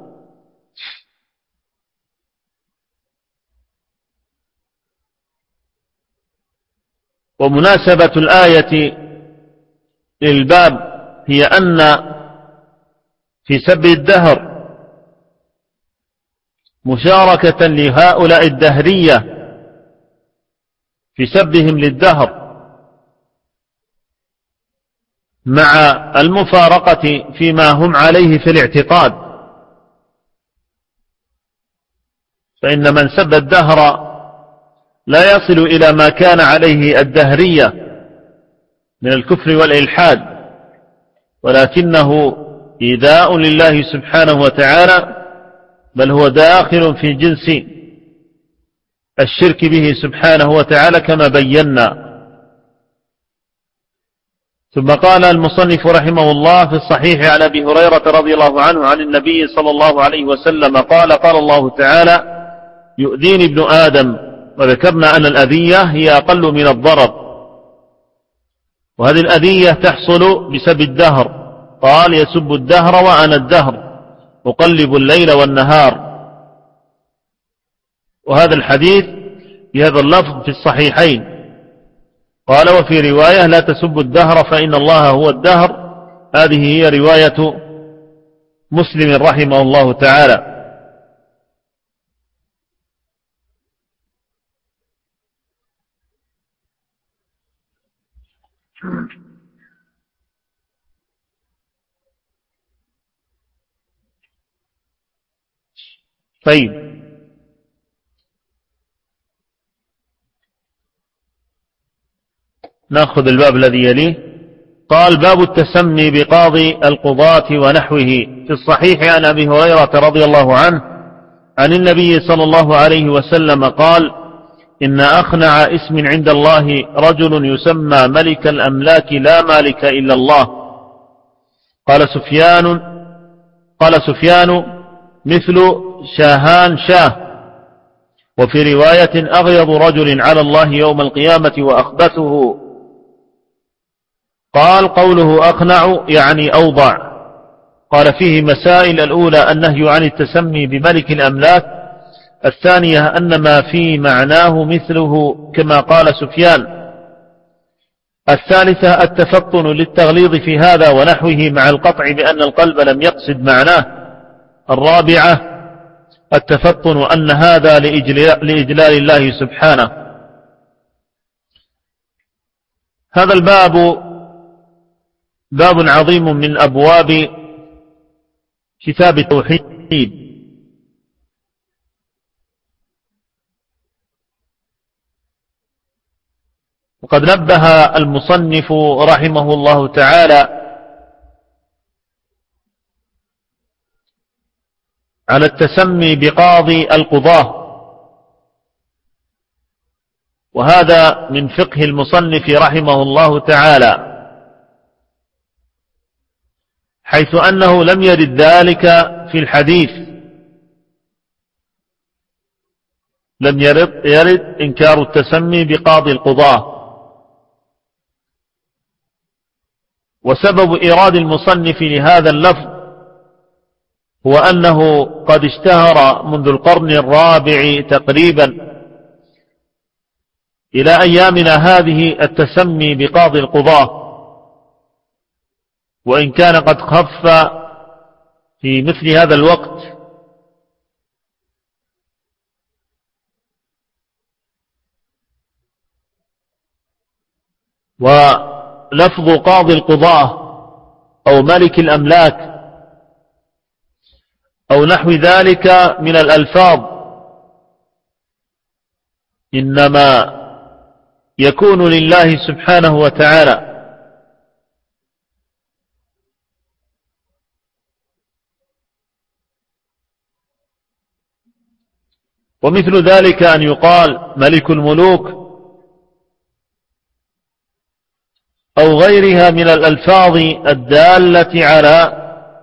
ومناسبة الآية للباب هي أن في سب الدهر مشاركة لهؤلاء الدهرية في سبهم للدهر، مع المفارقة فيما هم عليه في الاعتقاد. فإن من سب الدهر لا يصل إلى ما كان عليه الدهرية من الكفر والإلحاد، ولكنه إيذاء لله سبحانه وتعالى، بل هو داخل في جنس الشرك به سبحانه وتعالى كما بينا. ثم قال المصنف رحمه الله في الصحيح عن أبي هريرة رضي الله عنه عن النبي صلى الله عليه وسلم قال: قال الله تعالى: يؤذيني ابن آدم. وذكرنا أن الأذية هي أقل من الضرر، وهذه الأذية تحصل بسبب الدهر. قال: يسب الدهر وأنا الدهر أقلب الليل والنهار. وهذا الحديث بهذا اللفظ في الصحيحين. قال: وفي رواية: لا تسبوا الدهر فإن الله هو الدهر. هذه هي رواية مسلم رحمه الله تعالى. طيب، نأخذ الباب الذي يليه. قال: باب التسمي بقاضي القضاة ونحوه. في الصحيح عن أبي هريرة رضي الله عنه عن النبي صلى الله عليه وسلم قال: إن أخنع اسم عند الله رجل يسمى ملك الأملاك لا مالك إلا الله. قال سفيان: مثل شاهان شاه. وفي رواية: أغيض رجل على الله يوم القيامة وأخبثه. قال: قوله أخنع يعني أوضع. قال: فيه مسائل: الأولى النهي عن التسمي بملك الأملاك، الثانية أن ما في معناه مثله كما قال سفيان، الثالثة التفطن للتغليظ في هذا ونحوه مع القطع بأن القلب لم يقصد معناه، الرابعة التفطن أن هذا لإجلال الله سبحانه. هذا الباب باب عظيم من أبواب كتاب التوحيد، وقد نبه المصنف رحمه الله تعالى على التسمي بقاضي القضاة، وهذا من فقه المصنف رحمه الله تعالى، حيث أنه لم يرد ذلك في الحديث، لم يرد إنكار التسمي بقاضي القضاة. وسبب إيراد المصنف لهذا اللفظ هو أنه قد اشتهر منذ القرن الرابع تقريبا إلى أيامنا هذه التسمي بقاضي القضاة، وإن كان قد خف في مثل هذا الوقت. ولفظ قاضي القضاة أو ملك الأملاك أو نحو ذلك من الألفاظ إنما يكون لله سبحانه وتعالى، ومثل ذلك أن يقال ملك الملوك أو غيرها من الألفاظ الدالة على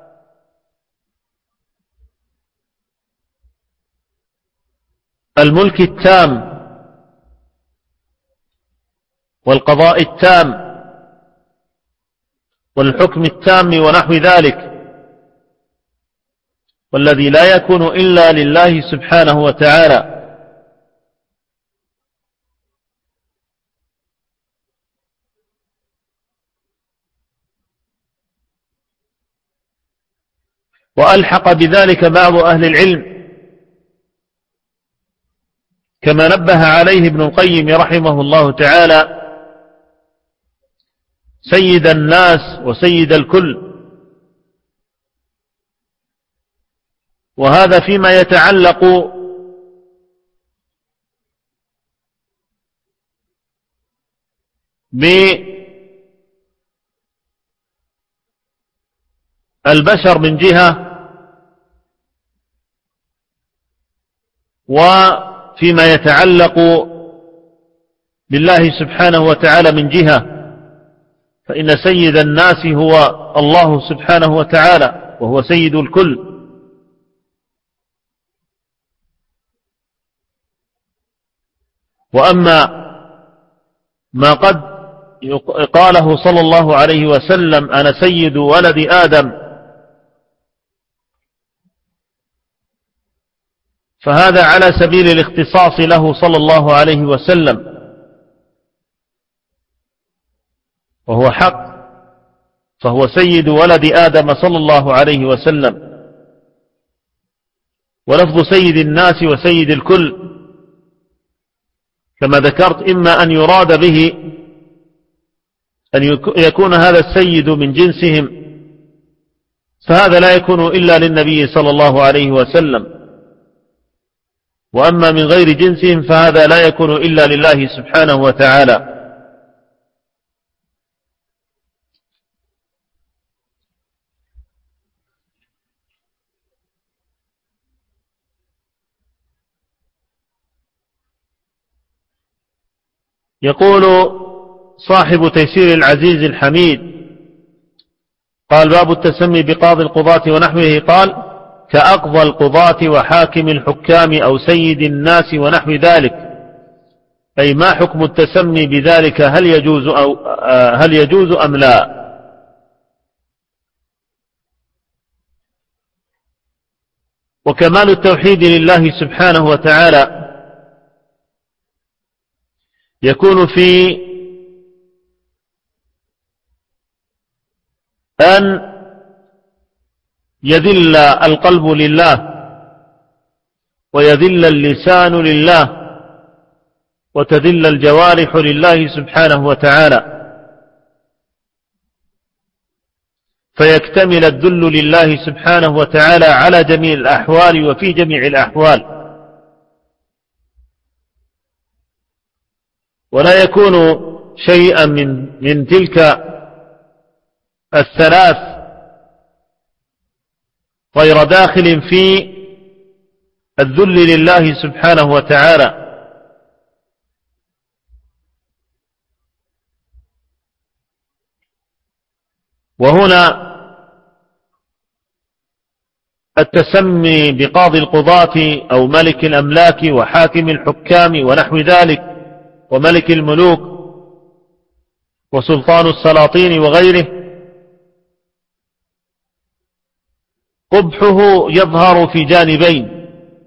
الملك التام والقضاء التام والحكم التام ونحو ذلك، والذي لا يكون إلا لله سبحانه وتعالى. وألحق بذلك بعض أهل العلم كما نبه عليه ابن القيم رحمه الله تعالى سيد الناس وسيد الكل، وهذا فيما يتعلق بالبشر من جهة، وفيما يتعلق بالله سبحانه وتعالى من جهة، فإن سيد الناس هو الله سبحانه وتعالى وهو سيد الكل. وأما ما قد قاله صلى الله عليه وسلم أنا سيد ولد آدم، فهذا على سبيل الاختصاص له صلى الله عليه وسلم، وهو حق، فهو سيد ولد آدم صلى الله عليه وسلم. ولفظ سيد الناس وسيد الكل كما ذكرت إما أن يراد به أن يكون هذا السيد من جنسهم، فهذا لا يكون إلا للنبي صلى الله عليه وسلم، وأما من غير جنسهم فهذا لا يكون إلا لله سبحانه وتعالى. يقول صاحب تيسير العزيز الحميد قال: باب التسمي بقاضي القضاة ونحوه، قال: كأقضى القضاة وحاكم الحكام أو سيد الناس ونحو ذلك، أي ما حكم التسمي بذلك؟ هل يجوز أم لا؟ وكمال التوحيد لله سبحانه وتعالى يكون في أن يذل القلب لله ويذل اللسان لله وتذل الجوارح لله سبحانه وتعالى، فيكتمل الذل لله سبحانه وتعالى على جميع الأحوال وفي جميع الأحوال، ولا يكون شيئا من تلك الثلاث غير داخل في الذل لله سبحانه وتعالى. وهنا التسمي بقاضي القضاة أو ملك الأملاك وحاكم الحكام ونحو ذلك وملك الملوك وسلطان السلاطين وغيره قبحه يظهر في جانبين: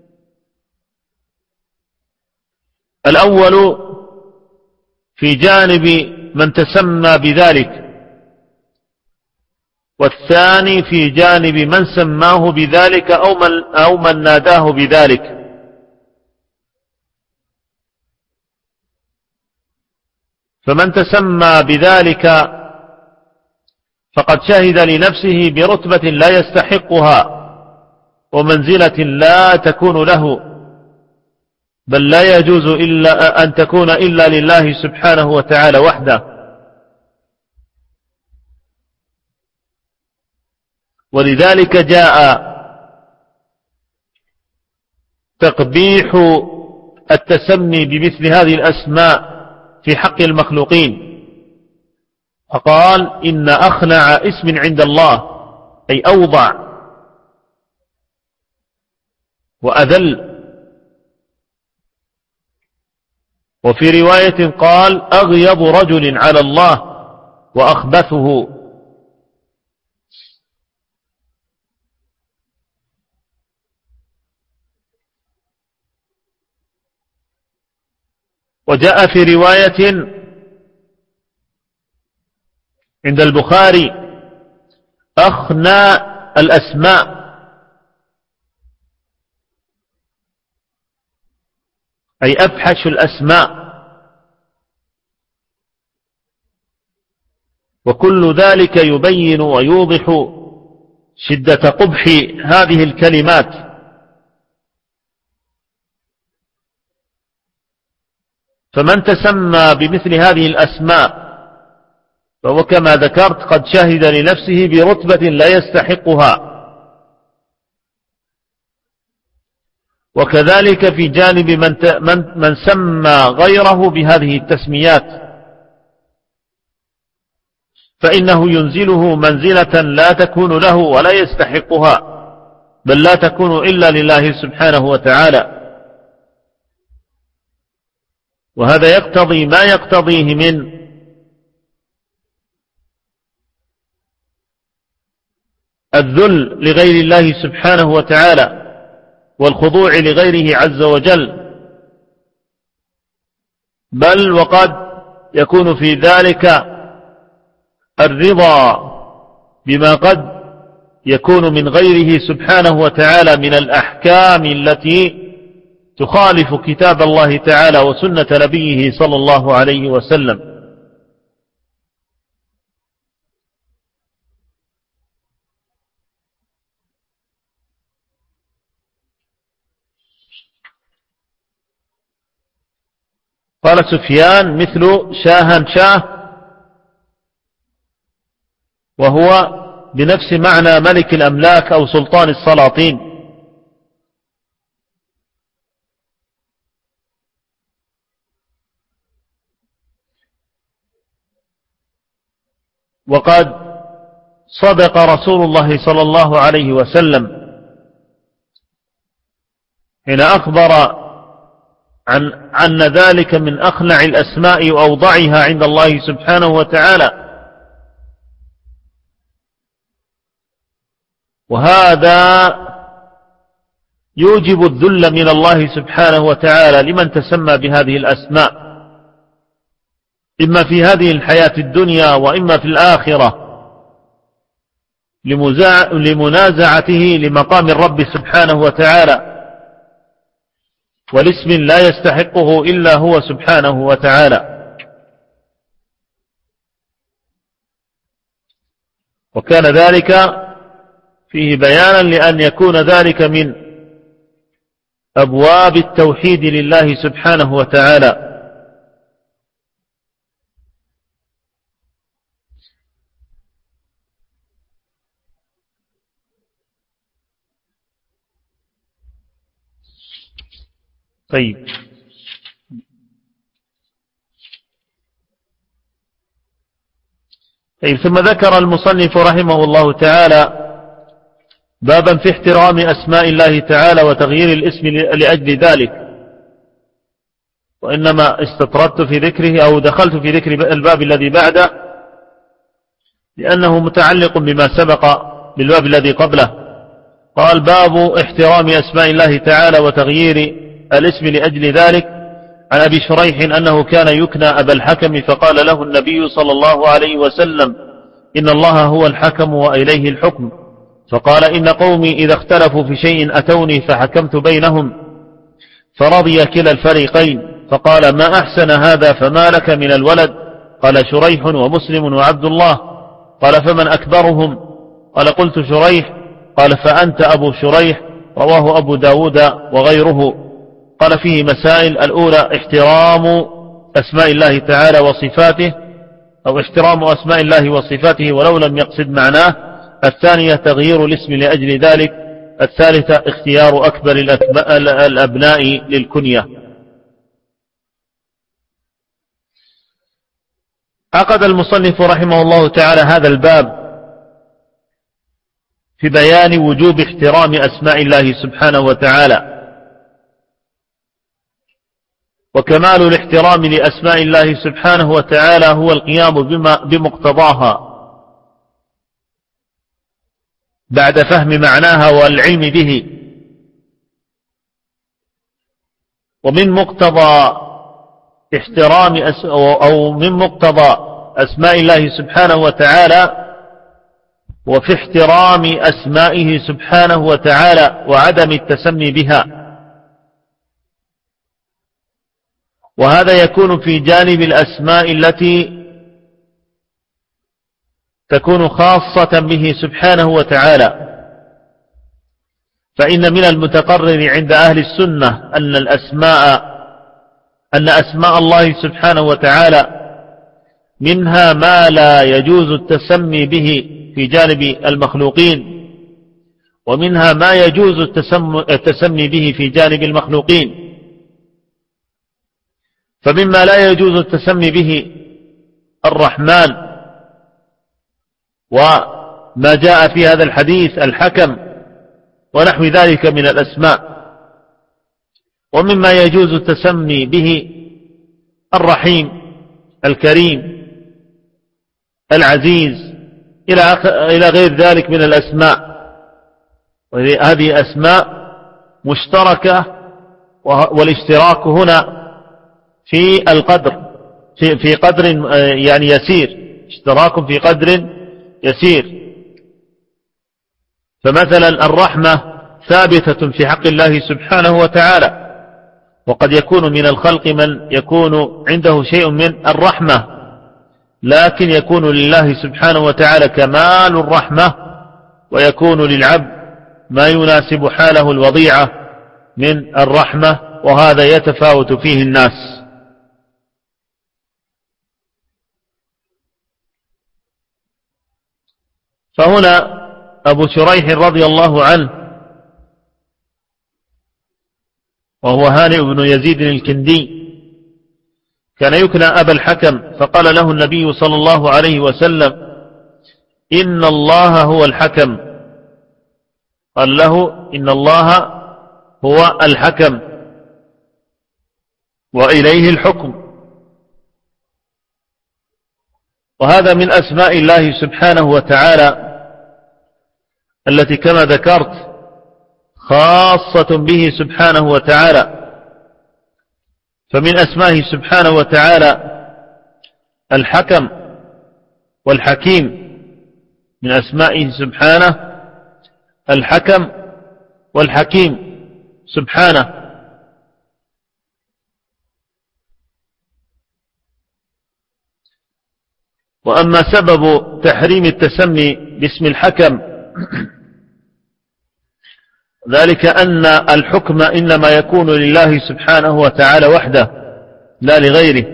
الأول في جانب من تسمى بذلك، والثاني في جانب من سماه بذلك أو من ناداه بذلك. فمن تسمى بذلك فقد شهد لنفسه برتبة لا يستحقها ومنزلة لا تكون له، بل لا يجوز إلا أن تكون إلا لله سبحانه وتعالى وحده. ولذلك جاء تقبيح التسمي بمثل هذه الأسماء في حق المخلوقين، فقال: إن أخنع اسم عند الله، أي أوضع وأذل. وفي رواية قال: أغيض رجل على الله وأخبثه. وجاء في رواية عند البخاري: أخنى الأسماء، أي أفحش الأسماء. وكل ذلك يبين ويوضح شدة قبح هذه الكلمات. فمن تسمى بمثل هذه الأسماء فهو كما ذكرت قد شهد لنفسه برتبة لا يستحقها. وكذلك في جانب من سمى غيره بهذه التسميات فإنه ينزله منزلة لا تكون له ولا يستحقها، بل لا تكون إلا لله سبحانه وتعالى. وهذا يقتضي ما يقتضيه من الذل لغير الله سبحانه وتعالى والخضوع لغيره عز وجل، بل وقد يكون في ذلك الرضا بما قد يكون من غيره سبحانه وتعالى من الأحكام التي تخالف كتاب الله تعالى وسنة نبيه صلى الله عليه وسلم. قال سفيان: مثل شاها شاه، وهو بنفس معنى ملك الأملاك أو سلطان السلاطين. وقد صدق رسول الله صلى الله عليه وسلم حين أخبر عن ذلك من أخنع الأسماء وأوضعها عند الله سبحانه وتعالى. وهذا يوجب الذل من الله سبحانه وتعالى لمن تسمى بهذه الأسماء، إما في هذه الحياة الدنيا وإما في الآخرة، لمنازعته لمقام الرب سبحانه وتعالى والاسم لا يستحقه إلا هو سبحانه وتعالى. وكان ذلك فيه بيانا لأن يكون ذلك من أبواب التوحيد لله سبحانه وتعالى. طيب، ثم ذكر المصنف رحمه الله تعالى بابا في احترام أسماء الله تعالى وتغيير الاسم لأجل ذلك. وإنما استطردت في ذكره أو دخلت في ذكر الباب الذي بعده لأنه متعلق بما سبق بالباب الذي قبله. قال: باب احترام أسماء الله تعالى وتغيير الاسم لأجل ذلك. عن أبي شريح أنه كان يكنى أبا الحكم، فقال له النبي صلى الله عليه وسلم: إن الله هو الحكم وإليه الحكم. فقال: إن قومي إذا اختلفوا في شيء أتوني فحكمت بينهم فرضي كلا الفريقين. فقال: ما أحسن هذا، فما لك من الولد؟ قال: شريح ومسلم وعبد الله. قال: فمن أكبرهم؟ قال: قلت شريح. قال: فأنت أبو شريح. رواه أبو داود وغيره. قال: فيه مسائل: الأولى احترام أسماء الله تعالى وصفاته، أو احترام أسماء الله وصفاته ولو لم يقصد معناه. الثانية تغيير الاسم لأجل ذلك. الثالثة اختيار أكبر الأبناء للكنية. عقد المصنف رحمه الله تعالى هذا الباب في بيان وجوب احترام أسماء الله سبحانه وتعالى، وكمال الاحترام لأسماء الله سبحانه وتعالى هو القيام بمقتضاها بعد فهم معناها والعلم به. ومن مقتضى احترام أو من مقتضى أسماء الله سبحانه وتعالى وفي احترام أسمائه سبحانه وتعالى وعدم التسمي بها، وهذا يكون في جانب الأسماء التي تكون خاصة به سبحانه وتعالى. فإن من المتقرر عند أهل السنة أن أسماء الله سبحانه وتعالى منها ما لا يجوز التسمي به في جانب المخلوقين، ومنها ما يجوز التسمي به في جانب المخلوقين. فمما لا يجوز التسمي به الرحمن، وما جاء في هذا الحديث الحكم ونحو ذلك من الأسماء. ومما يجوز التسمي به الرحيم، الكريم، العزيز، إلى غير ذلك من الأسماء. وهذه أسماء مشتركة، والاشتراك هنا في القدر، في قدر يعني يسير، اشتراك في قدر يسير. فمثلا الرحمة ثابتة في حق الله سبحانه وتعالى، وقد يكون من الخلق من يكون عنده شيء من الرحمة، لكن يكون لله سبحانه وتعالى كمال الرحمة، ويكون للعبد ما يناسب حاله الوضيعة من الرحمة، وهذا يتفاوت فيه الناس. فهنا أبو شريح رضي الله عنه، وهو هانئ بن يزيد الكندي، كان يكنى أبا الحكم، فقال له النبي صلى الله عليه وسلم: إن الله هو الحكم. قال له: إن الله هو الحكم وإليه الحكم. وهذا من أسماء الله سبحانه وتعالى التي كما ذكرت خاصة به سبحانه وتعالى. فمن أسمائه سبحانه وتعالى الحكم والحكيم، من أسمائه سبحانه الحكم والحكيم سبحانه. وأما سبب تحريم التسمي باسم الحكم ذلك أن الحكم إنما يكون لله سبحانه وتعالى وحده لا لغيره،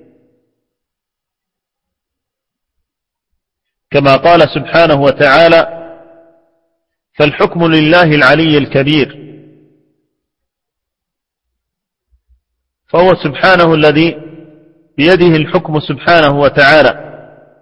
كما قال سبحانه وتعالى: فالحكم لله العلي الكبير. فهو سبحانه الذي بيده الحكم سبحانه وتعالى.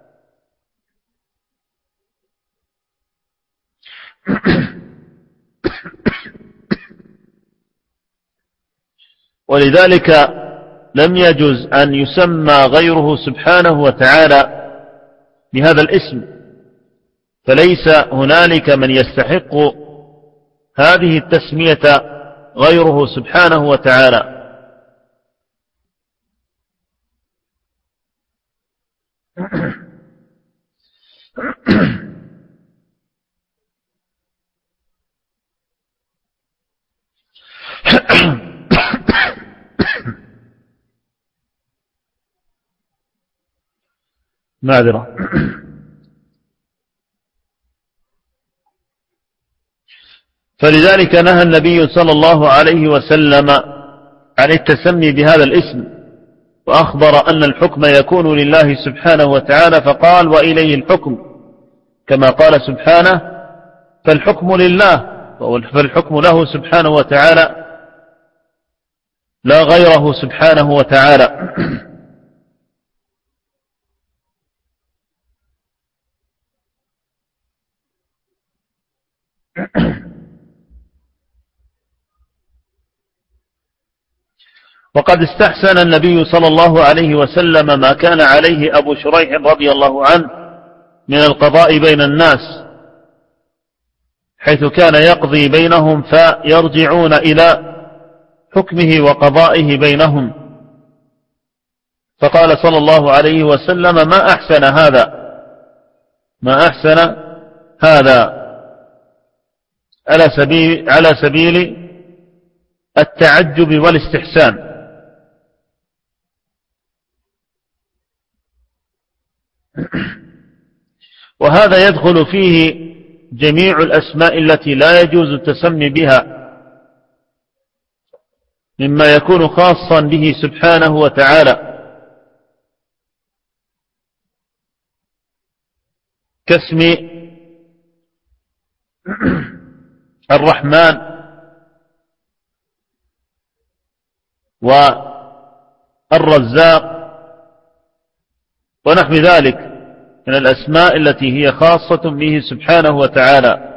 ولذلك لم يجوز أن يسمى غيره سبحانه وتعالى بهذا الاسم، فليس هنالك من يستحق هذه التسمية غيره سبحانه وتعالى. معذرة. فلذلك نهى النبي صلى الله عليه وسلم عن التسمي بهذا الاسم، وأخبر أن الحكم يكون لله سبحانه وتعالى، فقال وإليه الحكم، كما قال سبحانه فالحكم لله، فالحكم له سبحانه وتعالى لا غيره سبحانه وتعالى. وقد استحسن النبي صلى الله عليه وسلم ما كان عليه أبو شريح رضي الله عنه من القضاء بين الناس، حيث كان يقضي بينهم فيرجعون إلى حكمه وقضائه بينهم، فقال صلى الله عليه وسلم ما أحسن هذا، ما أحسن هذا، على سبيل التعجب والاستحسان. وهذا يدخل فيه جميع الأسماء التي لا يجوز التسمي بها مما يكون خاصا به سبحانه وتعالى، كاسم الرحمن والرزاق ونحو ذلك من الأسماء التي هي خاصة به سبحانه وتعالى.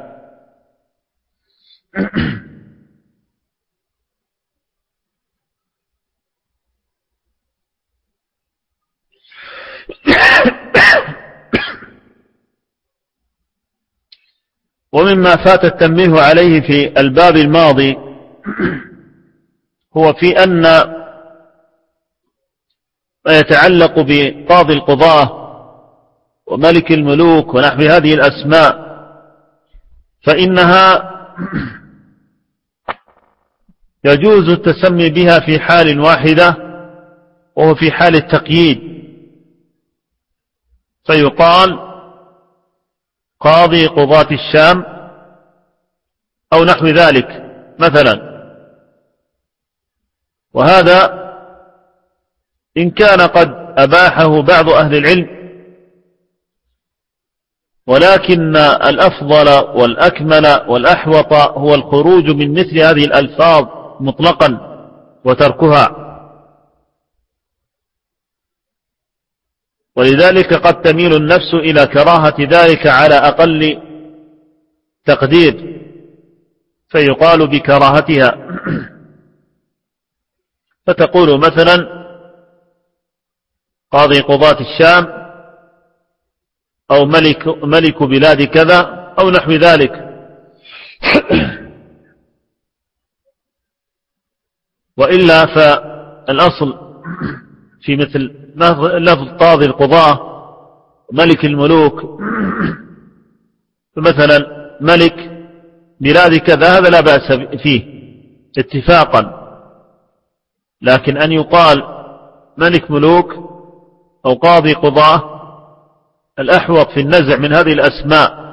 ومما فات التنبيه عليه في الباب الماضي هو في أن ما يتعلق بقاضي القضاة وملك الملوك ونحو هذه الأسماء فإنها يجوز التسمي بها في حال واحدة، وهو في حال التقييد، فيقال قاضي قضاة الشام أو نحو ذلك مثلا. وهذا إن كان قد أباحه بعض أهل العلم، ولكن الأفضل والأكمل والأحوط هو الخروج من مثل هذه الألفاظ مطلقا وتركها، ولذلك قد تميل النفس إلى كراهة ذلك على أقل تقدير، فيقال بكراهتها، فتقول مثلا قاضي قضاة الشام أو ملك بلاد كذا أو نحو ذلك. وإلا فالأصل في مثل لفظ قاضي القضاة ملك الملوك، فمثلا ملك بلاد كذا هذا لا بأس فيه اتفاقا، لكن أن يقال ملك ملوك أو قاضي قضاة الأحوط في النزع من هذه الأسماء.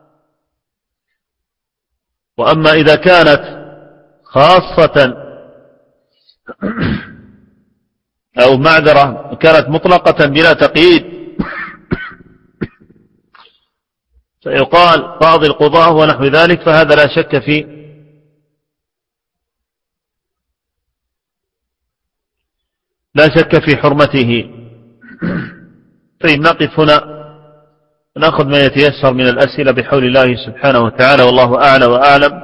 وأما إذا كانت خاصة أو معذرة كانت مطلقة بلا تقييد فيقال قاضي القضاة ونحو ذلك، فهذا لا شك فيه في حرمته. طيب نقف هنا، نأخذ ما يتيسر من الأسئلة بحول الله سبحانه وتعالى، والله أعلى وأعلم،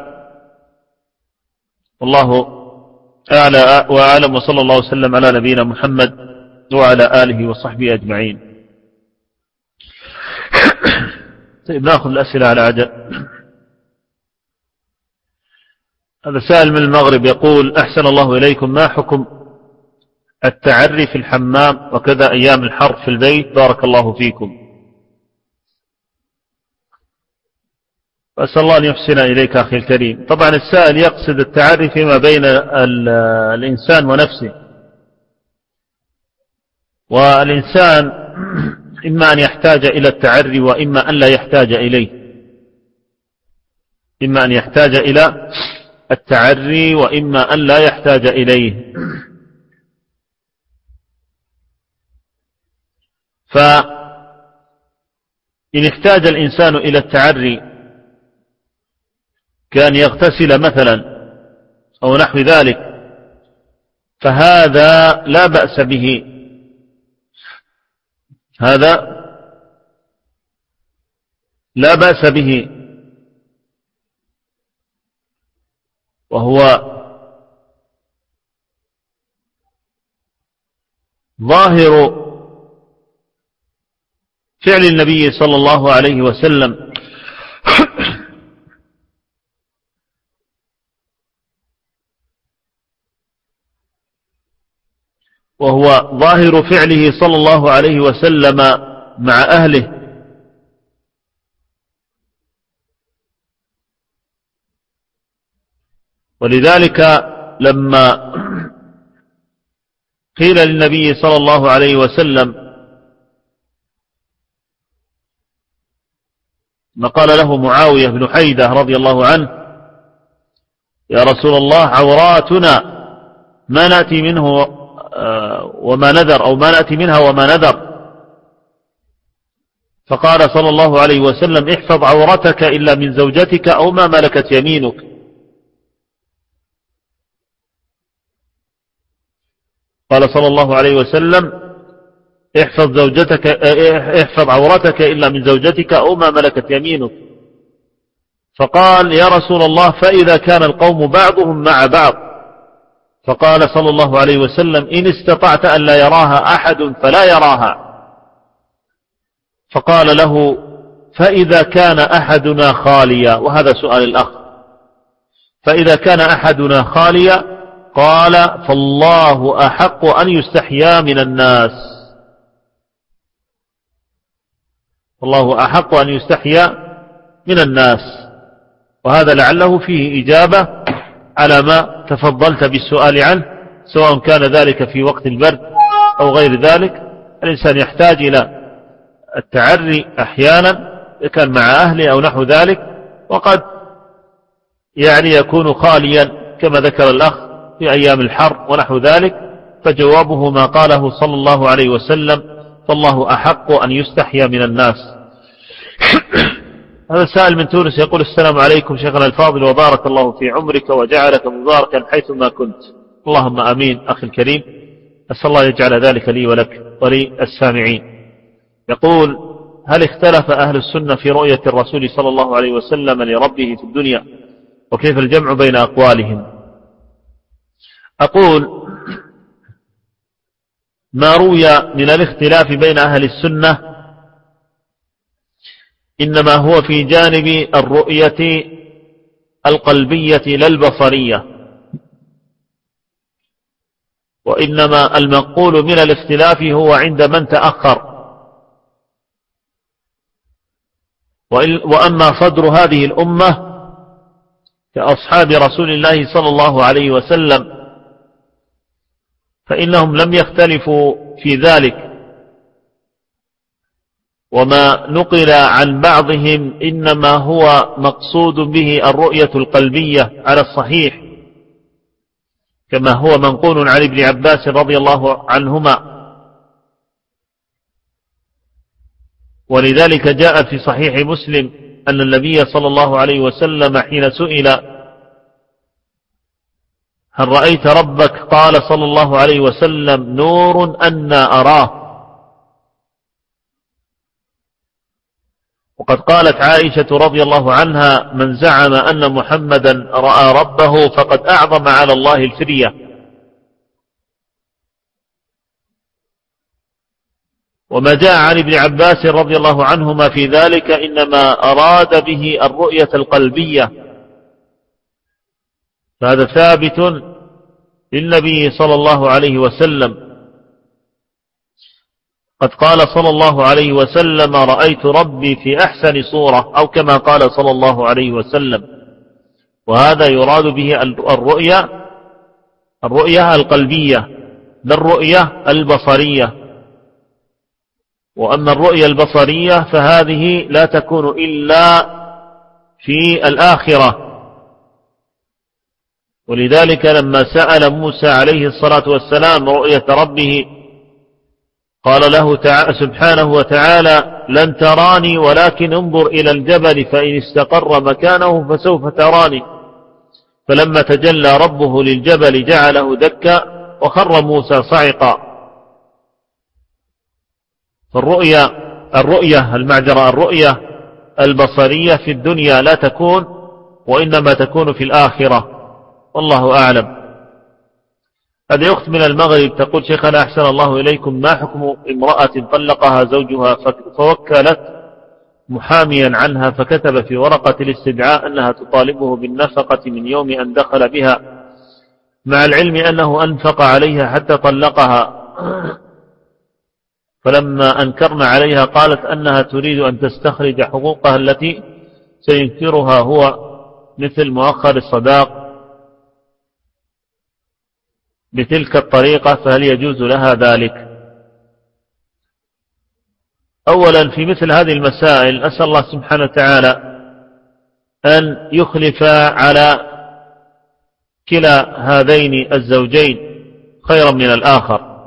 والله أعلى وأعلم، وصلى الله وسلم على نبينا محمد وعلى آله وصحبه أجمعين. طيب نأخذ الأسئلة على عجل. هذا سائل من المغرب يقول: أحسن الله إليكم، ما حكم التعري في الحمام وكذا أيام الحر في البيت؟ بارك الله فيكم. وأسأل الله أن يحسن إليك أخي الكريم. طبعا السائل يقصد التعري فيما بين الإنسان ونفسه، والإنسان إما أن يحتاج إلى التعري وإما أن لا يحتاج إليه، إما أن يحتاج إلى التعري وإما أن لا يحتاج إليه. فإن احتاج الإنسان إلى التعري كان يغتسل مثلا أو نحو ذلك، فهذا لا بأس به، هذا لا بأس به، وهو ظاهر فعل النبي صلى الله عليه وسلم وهو ظاهر فعله صلى الله عليه وسلم مع أهله، ولذلك لما قيل للنبي صلى الله عليه وسلم، ما قال له معاوية بن حيدة رضي الله عنه: يا رسول الله، عوراتنا ما نأتي منه وما نذر، أو ما نأتي منها وما نذر. فقال صلى الله عليه وسلم: احفظ عورتك إلا من زوجتك أو ما ملكت يمينك. قال صلى الله عليه وسلم: احفظ عورتك إلا من زوجتك أو ما ملكت يمينك. فقال: يا رسول الله، فإذا كان القوم بعضهم مع بعض؟ فقال صلى الله عليه وسلم: إن استطعت أن لا يراها أحد فلا يراها. فقال له: فإذا كان أحدنا خاليا، وهذا سؤال الأخ، فإذا كان أحدنا خاليا، قال: فالله أحق أن يستحيا من الناس، الله أحق أن يستحيا من الناس. وهذا لعله فيه إجابة على ما تفضلت بالسؤال عنه، سواء كان ذلك في وقت البرد أو غير ذلك. الإنسان يحتاج إلى التعري أحيانا كان مع أهله أو نحو ذلك، وقد يكون خاليا كما ذكر الأخ في أيام الحر ونحو ذلك. فجوابه ما قاله صلى الله عليه وسلم: فالله أحق أن يستحيا من الناس. هذا سائل من تونس يقول: السلام عليكم شيخنا الفاضل، وبارك الله في عمرك وجعلك مباركا حيثما كنت. اللهم آمين. أخي الكريم، أسأل الله يجعل ذلك لي ولك وللسامعين. يقول: هل اختلف أهل السنة في رؤية الرسول صلى الله عليه وسلم لربه في الدنيا، وكيف الجمع بين أقوالهم؟ أقول: ما روي من الاختلاف بين أهل السنة إنما هو في جانب الرؤية القلبية لا البصرية، وإنما المنقول من الاختلاف هو عند من تأخر. وأما صدر هذه الأمة كأصحاب رسول الله صلى الله عليه وسلم فإنهم لم يختلفوا في ذلك، وما نقل عن بعضهم إنما هو مقصود به الرؤية القلبية على الصحيح، كما هو منقول عن ابن عباس رضي الله عنهما. ولذلك جاء في صحيح مسلم أن النبي صلى الله عليه وسلم حين سئل: هل رأيت ربك؟ قال صلى الله عليه وسلم: نور أنا أراه. وقد قالت عائشة رضي الله عنها: من زعم أن محمدا رأى ربه فقد أعظم على الله الفرية. وما جاء عن ابن عباس رضي الله عنهما في ذلك إنما أراد به الرؤية القلبية، فهذا ثابت للنبي صلى الله عليه وسلم. قد قال صلى الله عليه وسلم: رأيت ربي في أحسن صورة، أو كما قال صلى الله عليه وسلم. وهذا يراد به الرؤية القلبية، لا الرؤية البصرية. وأما الرؤية البصرية فهذه لا تكون إلا في الآخرة. ولذلك لما سأل موسى عليه الصلاة والسلام رؤية ربه قال له سبحانه وتعالى: لن تراني ولكن انظر إلى الجبل فإن استقر مكانه فسوف تراني. فلما تجلى ربه للجبل جعله دكا وخر موسى صعقا. فالرؤية البصرية في الدنيا لا تكون، وإنما تكون في الآخرة، والله أعلم. هذه أخت من المغرب تقول: شيخنا أحسن الله إليكم، ما حكم امرأة طلقها زوجها فوكلت محاميا عنها فكتب في ورقة الاستدعاء أنها تطالبه بالنفقة من يوم أن دخل بها، مع العلم أنه أنفق عليها حتى طلقها، فلما أنكرنا عليها قالت أنها تريد أن تستخرج حقوقها التي سينكرها هو، مثل مؤخر الصداق بتلك الطريقة، فهل يجوز لها ذلك؟ أولا في مثل هذه المسائل أسأل الله سبحانه وتعالى أن يخلف على كلا هذين الزوجين خيرا من الآخر،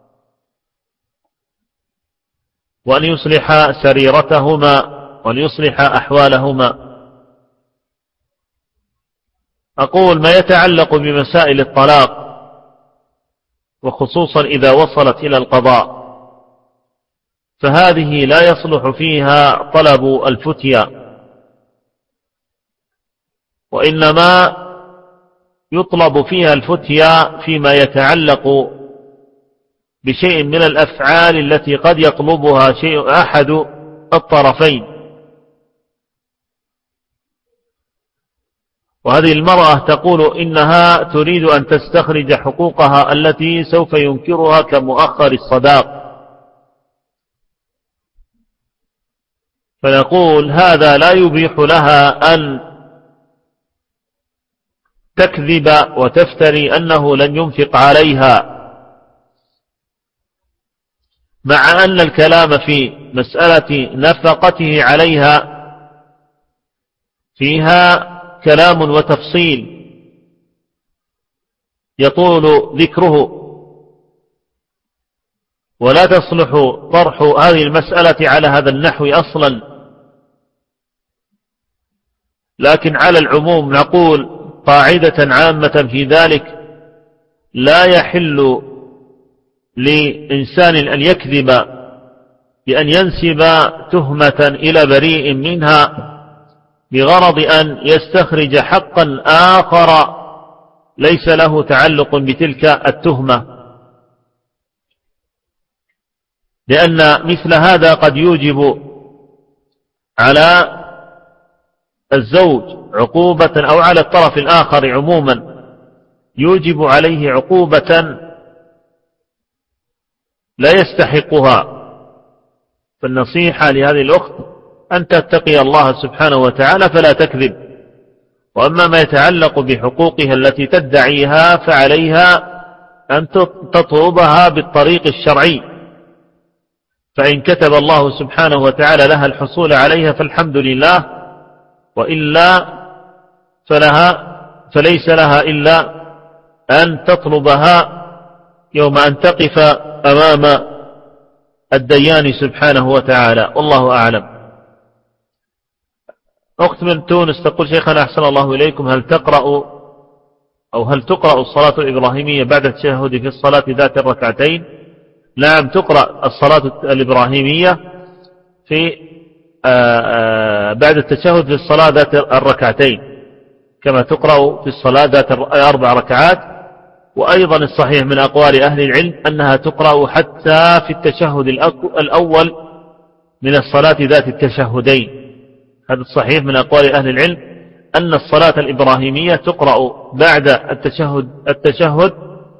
وأن يصلح سريرتهما وأن يصلح أحوالهما. أقول ما يتعلق بمسائل الطلاق، وخصوصا إذا وصلت إلى القضاء، فهذه لا يصلح فيها طلب الفتيا، وإنما يطلب فيها الفتيا فيما يتعلق بشيء من الأفعال التي قد يطلبها أحد الطرفين. وهذه المرأة تقول إنها تريد أن تستخرج حقوقها التي سوف ينكرها كمؤخر الصداق، فنقول هذا لا يبيح لها أن تكذب وتفتري أنه لن ينفق عليها، مع أن الكلام في مسألة نفقته عليها فيها كلام وتفصيل يطول ذكره، ولا تصلح طرح هذه المسألة على هذا النحو أصلا. لكن على العموم نقول قاعدة عامة في ذلك: لا يحل لإنسان أن يكذب بأن ينسب تهمة إلى بريء منها بغرض أن يستخرج حقا آخر ليس له تعلق بتلك التهمة، لأن مثل هذا قد يوجب على الزوج عقوبة، أو على الطرف الآخر عموما يوجب عليه عقوبة لا يستحقها. فالنصيحة لهذه الأخت أن تتقي الله سبحانه وتعالى فلا تكذب. وأما ما يتعلق بحقوقها التي تدعيها فعليها أن تطلبها بالطريق الشرعي، فإن كتب الله سبحانه وتعالى لها الحصول عليها فالحمد لله، وإلا فليس لها إلا أن تطلبها يوم أن تقف أمام الديان سبحانه وتعالى، والله أعلم. أخت من تونس تقول: شيخنا أحسن الله إليكم، هل تقرأ الصلاة الإبراهيمية بعد التشهد في الصلاة ذات الركعتين؟ نعم، تقرأ الصلاة الإبراهيمية في بعد التشهد في الصلاة ذات الركعتين، كما تقرأ في الصلاة ذات 4 ركعات. وأيضا الصحيح من أقوال أهل العلم أنها تقرأ حتى في التشهد الأول من الصلاة ذات التشهدين. هذا الصحيح من أقوال أهل العلم أن الصلاة الإبراهيمية تقرأ بعد التشهد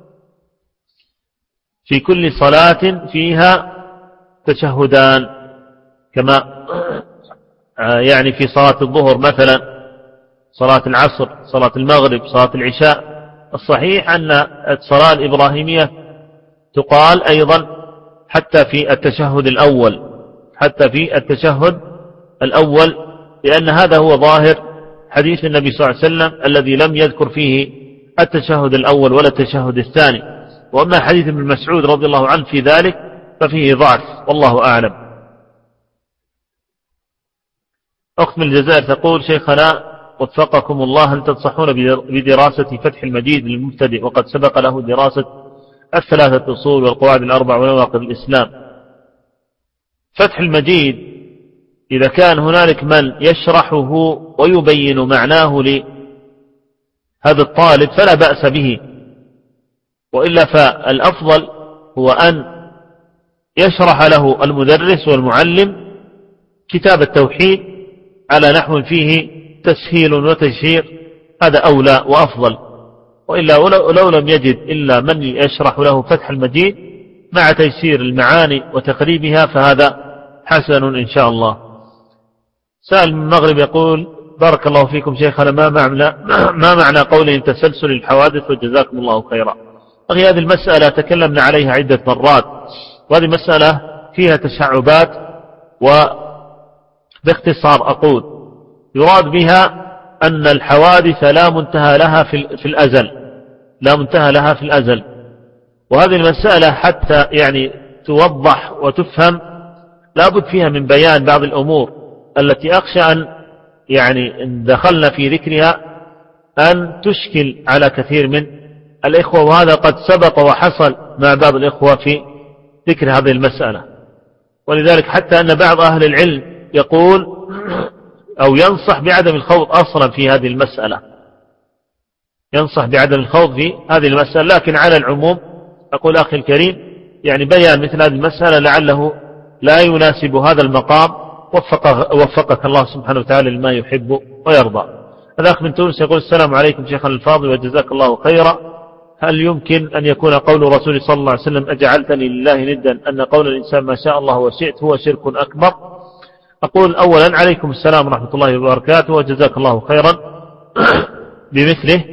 في كل صلاة فيها تشهدان، كما يعني في صلاة الظهر مثلا، صلاة العصر، صلاة المغرب، صلاة العشاء. الصحيح أن الصلاة الإبراهيمية تقال أيضا حتى في التشهد الأول، لأن هذا هو ظاهر حديث النبي صلى الله عليه وسلم الذي لم يذكر فيه التشهد الأول ولا التشهد الثاني. وأما حديث ابن مسعود رضي الله عنه في ذلك ففيه ضعف، والله أعلم. أخت من الجزائر تقول: شيخنا وفقكم الله، هل تنصحون بدراسة فتح المجيد للمبتدئ وقد سبق له دراسة الثلاثة أصول والقواعد الأربع ونواقض الإسلام؟ فتح المجيد إذا كان هنالك من يشرحه ويبين معناه لهذا الطالب فلا بأس به، وإلا فالأفضل هو أن يشرح له المدرس والمعلم كتاب التوحيد على نحو فيه تسهيل وتيسير، هذا أولى وأفضل. وإلا لو لم يجد إلا من يشرح له فتح المجيد مع تيسير المعاني وتقريبها فهذا حسن إن شاء الله. سائل من المغرب يقول: بارك الله فيكم شيخنا، ما معنى قولهم تسلسل الحوادث وجزاكم الله خيرا؟ أخي هذه المسألة تكلمنا عليها عدة مرات، وهذه مسألة فيها تشعبات، وباختصار أقول يراد بها أن الحوادث لا منتهى لها في الأزل، وهذه المسألة حتى يعني توضح وتفهم لابد فيها من بيان بعض الأمور التي أخشى أن يعني إن دخلنا في ذكرها أن تشكل على كثير من الإخوة، وهذا قد سبق وحصل مع بعض الإخوة في ذكر هذه المسألة. ولذلك حتى أن بعض أهل العلم يقول أو ينصح بعدم الخوض أصلا في هذه المسألة، لكن على العموم أقول أخي الكريم يعني بيان مثل هذه المسألة لعله لا يناسب هذا المقام، وفقك الله سبحانه وتعالى لما يحب ويرضى. هذا أخ من تونس يقول: السلام عليكم شيخنا الفاضل وجزاك الله خيرا، هل يمكن أن يكون قول رسول صلى الله عليه وسلم أجعلتني لله ندا أن قول الإنسان ما شاء الله وشئت هو شرك أكبر؟ أقول أولا عليكم السلام ورحمة الله وبركاته وجزاك الله خيرا بمثله.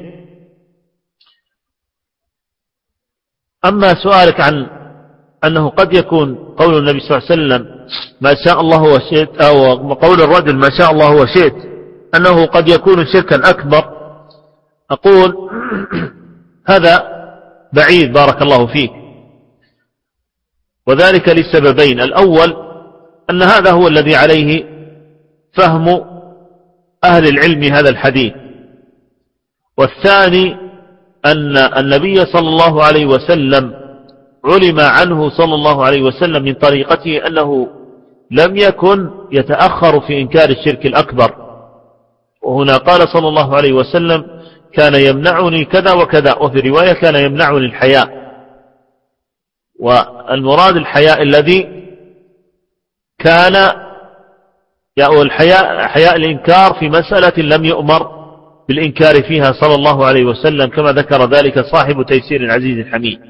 أما سؤالك عن أنه قد يكون قول النبي صلى الله عليه وسلم ما شاء الله وشئت، أو قول الرجل ما شاء الله وشئت أنه قد يكون شركا أكبر، أقول هذا بعيد بارك الله فيك، وذلك لسببين: الأول أن هذا هو الذي عليه فهم أهل العلم هذا الحديث، والثاني أن النبي صلى الله عليه وسلم علم عنه صلى الله عليه وسلم من طريقته أنه لم يكن يتأخر في إنكار الشرك الأكبر، وهنا قال صلى الله عليه وسلم كان يمنعني كذا وكذا، وفي رواية كان يمنعني الحياء، والمراد الحياء الذي كان حياء الإنكار في مسألة لم يؤمر بالإنكار فيها صلى الله عليه وسلم، كما ذكر ذلك صاحب تيسير العزيز الحميد.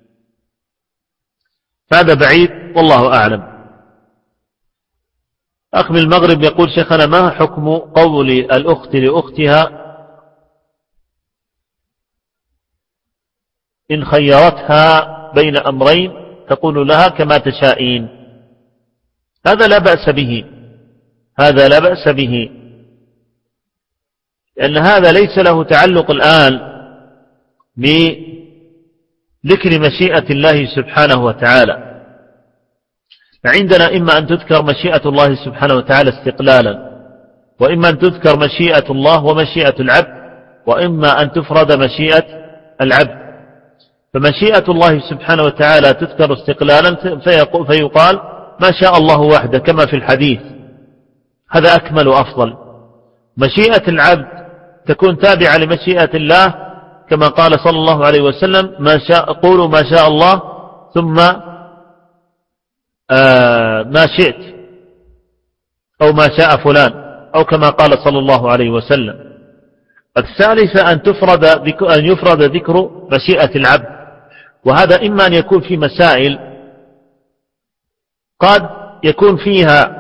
هذا بعيد والله أعلم. أخ من المغرب يقول: شيخنا ما حكم قول الأخت لأختها إن خيرتها بين أمرين تقول لها كما تشائين؟ هذا لا بأس به، لأن هذا ليس له تعلق الآن بذكر مشيئة الله سبحانه وتعالى. فعندنا إما أن تذكر مشيئة الله سبحانه وتعالى استقلالا، وإما أن تذكر مشيئة الله ومشيئة العبد، وإما أن تفرد مشيئة العبد. فمشيئة الله سبحانه وتعالى تذكر استقلالا فيقال ما شاء الله وحده كما في الحديث، هذا أكمل وأفضل. مشيئة العبد تكون تابعة لمشيئة الله كما قال صلى الله عليه وسلم قولوا ما شاء الله ثم ما شئت، أو ما شاء فلان، أو كما قال صلى الله عليه وسلم. الثالثة أن يفرد ذكر مشيئة العبد، وهذا إما أن يكون في مسائل قد يكون فيها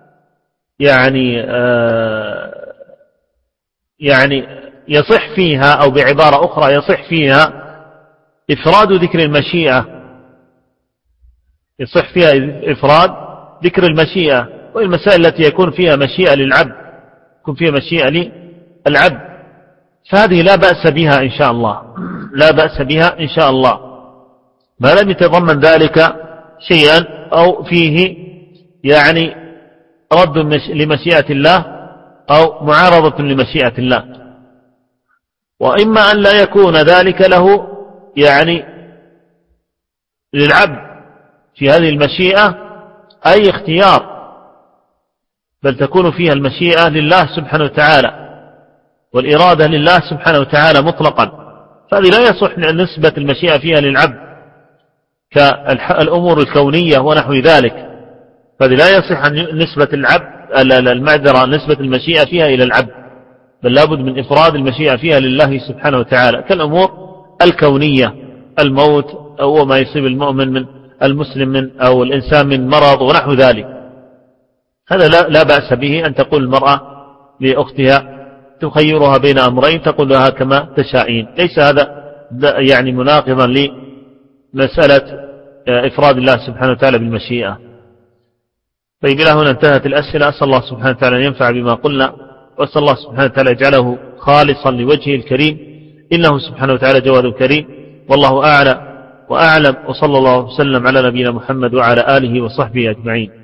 يعني يصح فيها، أو بعبارة أخرى يصح فيها إفراد ذكر المشيئة، يصح فيها إفراد ذكر المشيئة. والمسائل التي يكون فيها مشيئة للعبد، يكون فيها مشيئة للعبد، فهذه لا بأس بها إن شاء الله، لا بأس بها إن شاء الله، ما لم يتضمن ذلك شيئا أو فيه يعني رد لمشيئة الله أو معارضة لمشيئة الله. وإما أن لا يكون ذلك له يعني للعبد في هذه المشيئة أي اختيار، بل تكون فيها المشيئة لله سبحانه وتعالى والإرادة لله سبحانه وتعالى مطلقا، فهذه لا يصح نسبة المشيئة فيها للعبد كالأمور الكونية ونحو ذلك، فهذه لا يصح نسبة نسبة المشيئة فيها إلى العبد، بل لابد من إفراد المشيئة فيها لله سبحانه وتعالى، كالأمور الكونية، الموت أو ما يصيب المؤمن من المسلم أو الإنسان من مرض ونحو ذلك، هذا لا بأس به أن تقول المرأة لأختها تخيرها بين أمرين تقول لها كما تشائين، ليس هذا يعني مناقضا لمسألة إفراد الله سبحانه وتعالى بالمشيئة. طيب إلى هنا انتهت الأسئلة، أسأل الله سبحانه وتعالى أن ينفع بما قلنا، وأسأل الله سبحانه وتعالى يجعله خالصا لوجهه الكريم، إنه سبحانه وتعالى جواد كريم، والله أعلى وأعلم، وصلى الله وسلم على نبينا محمد وعلى آله وصحبه أجمعين.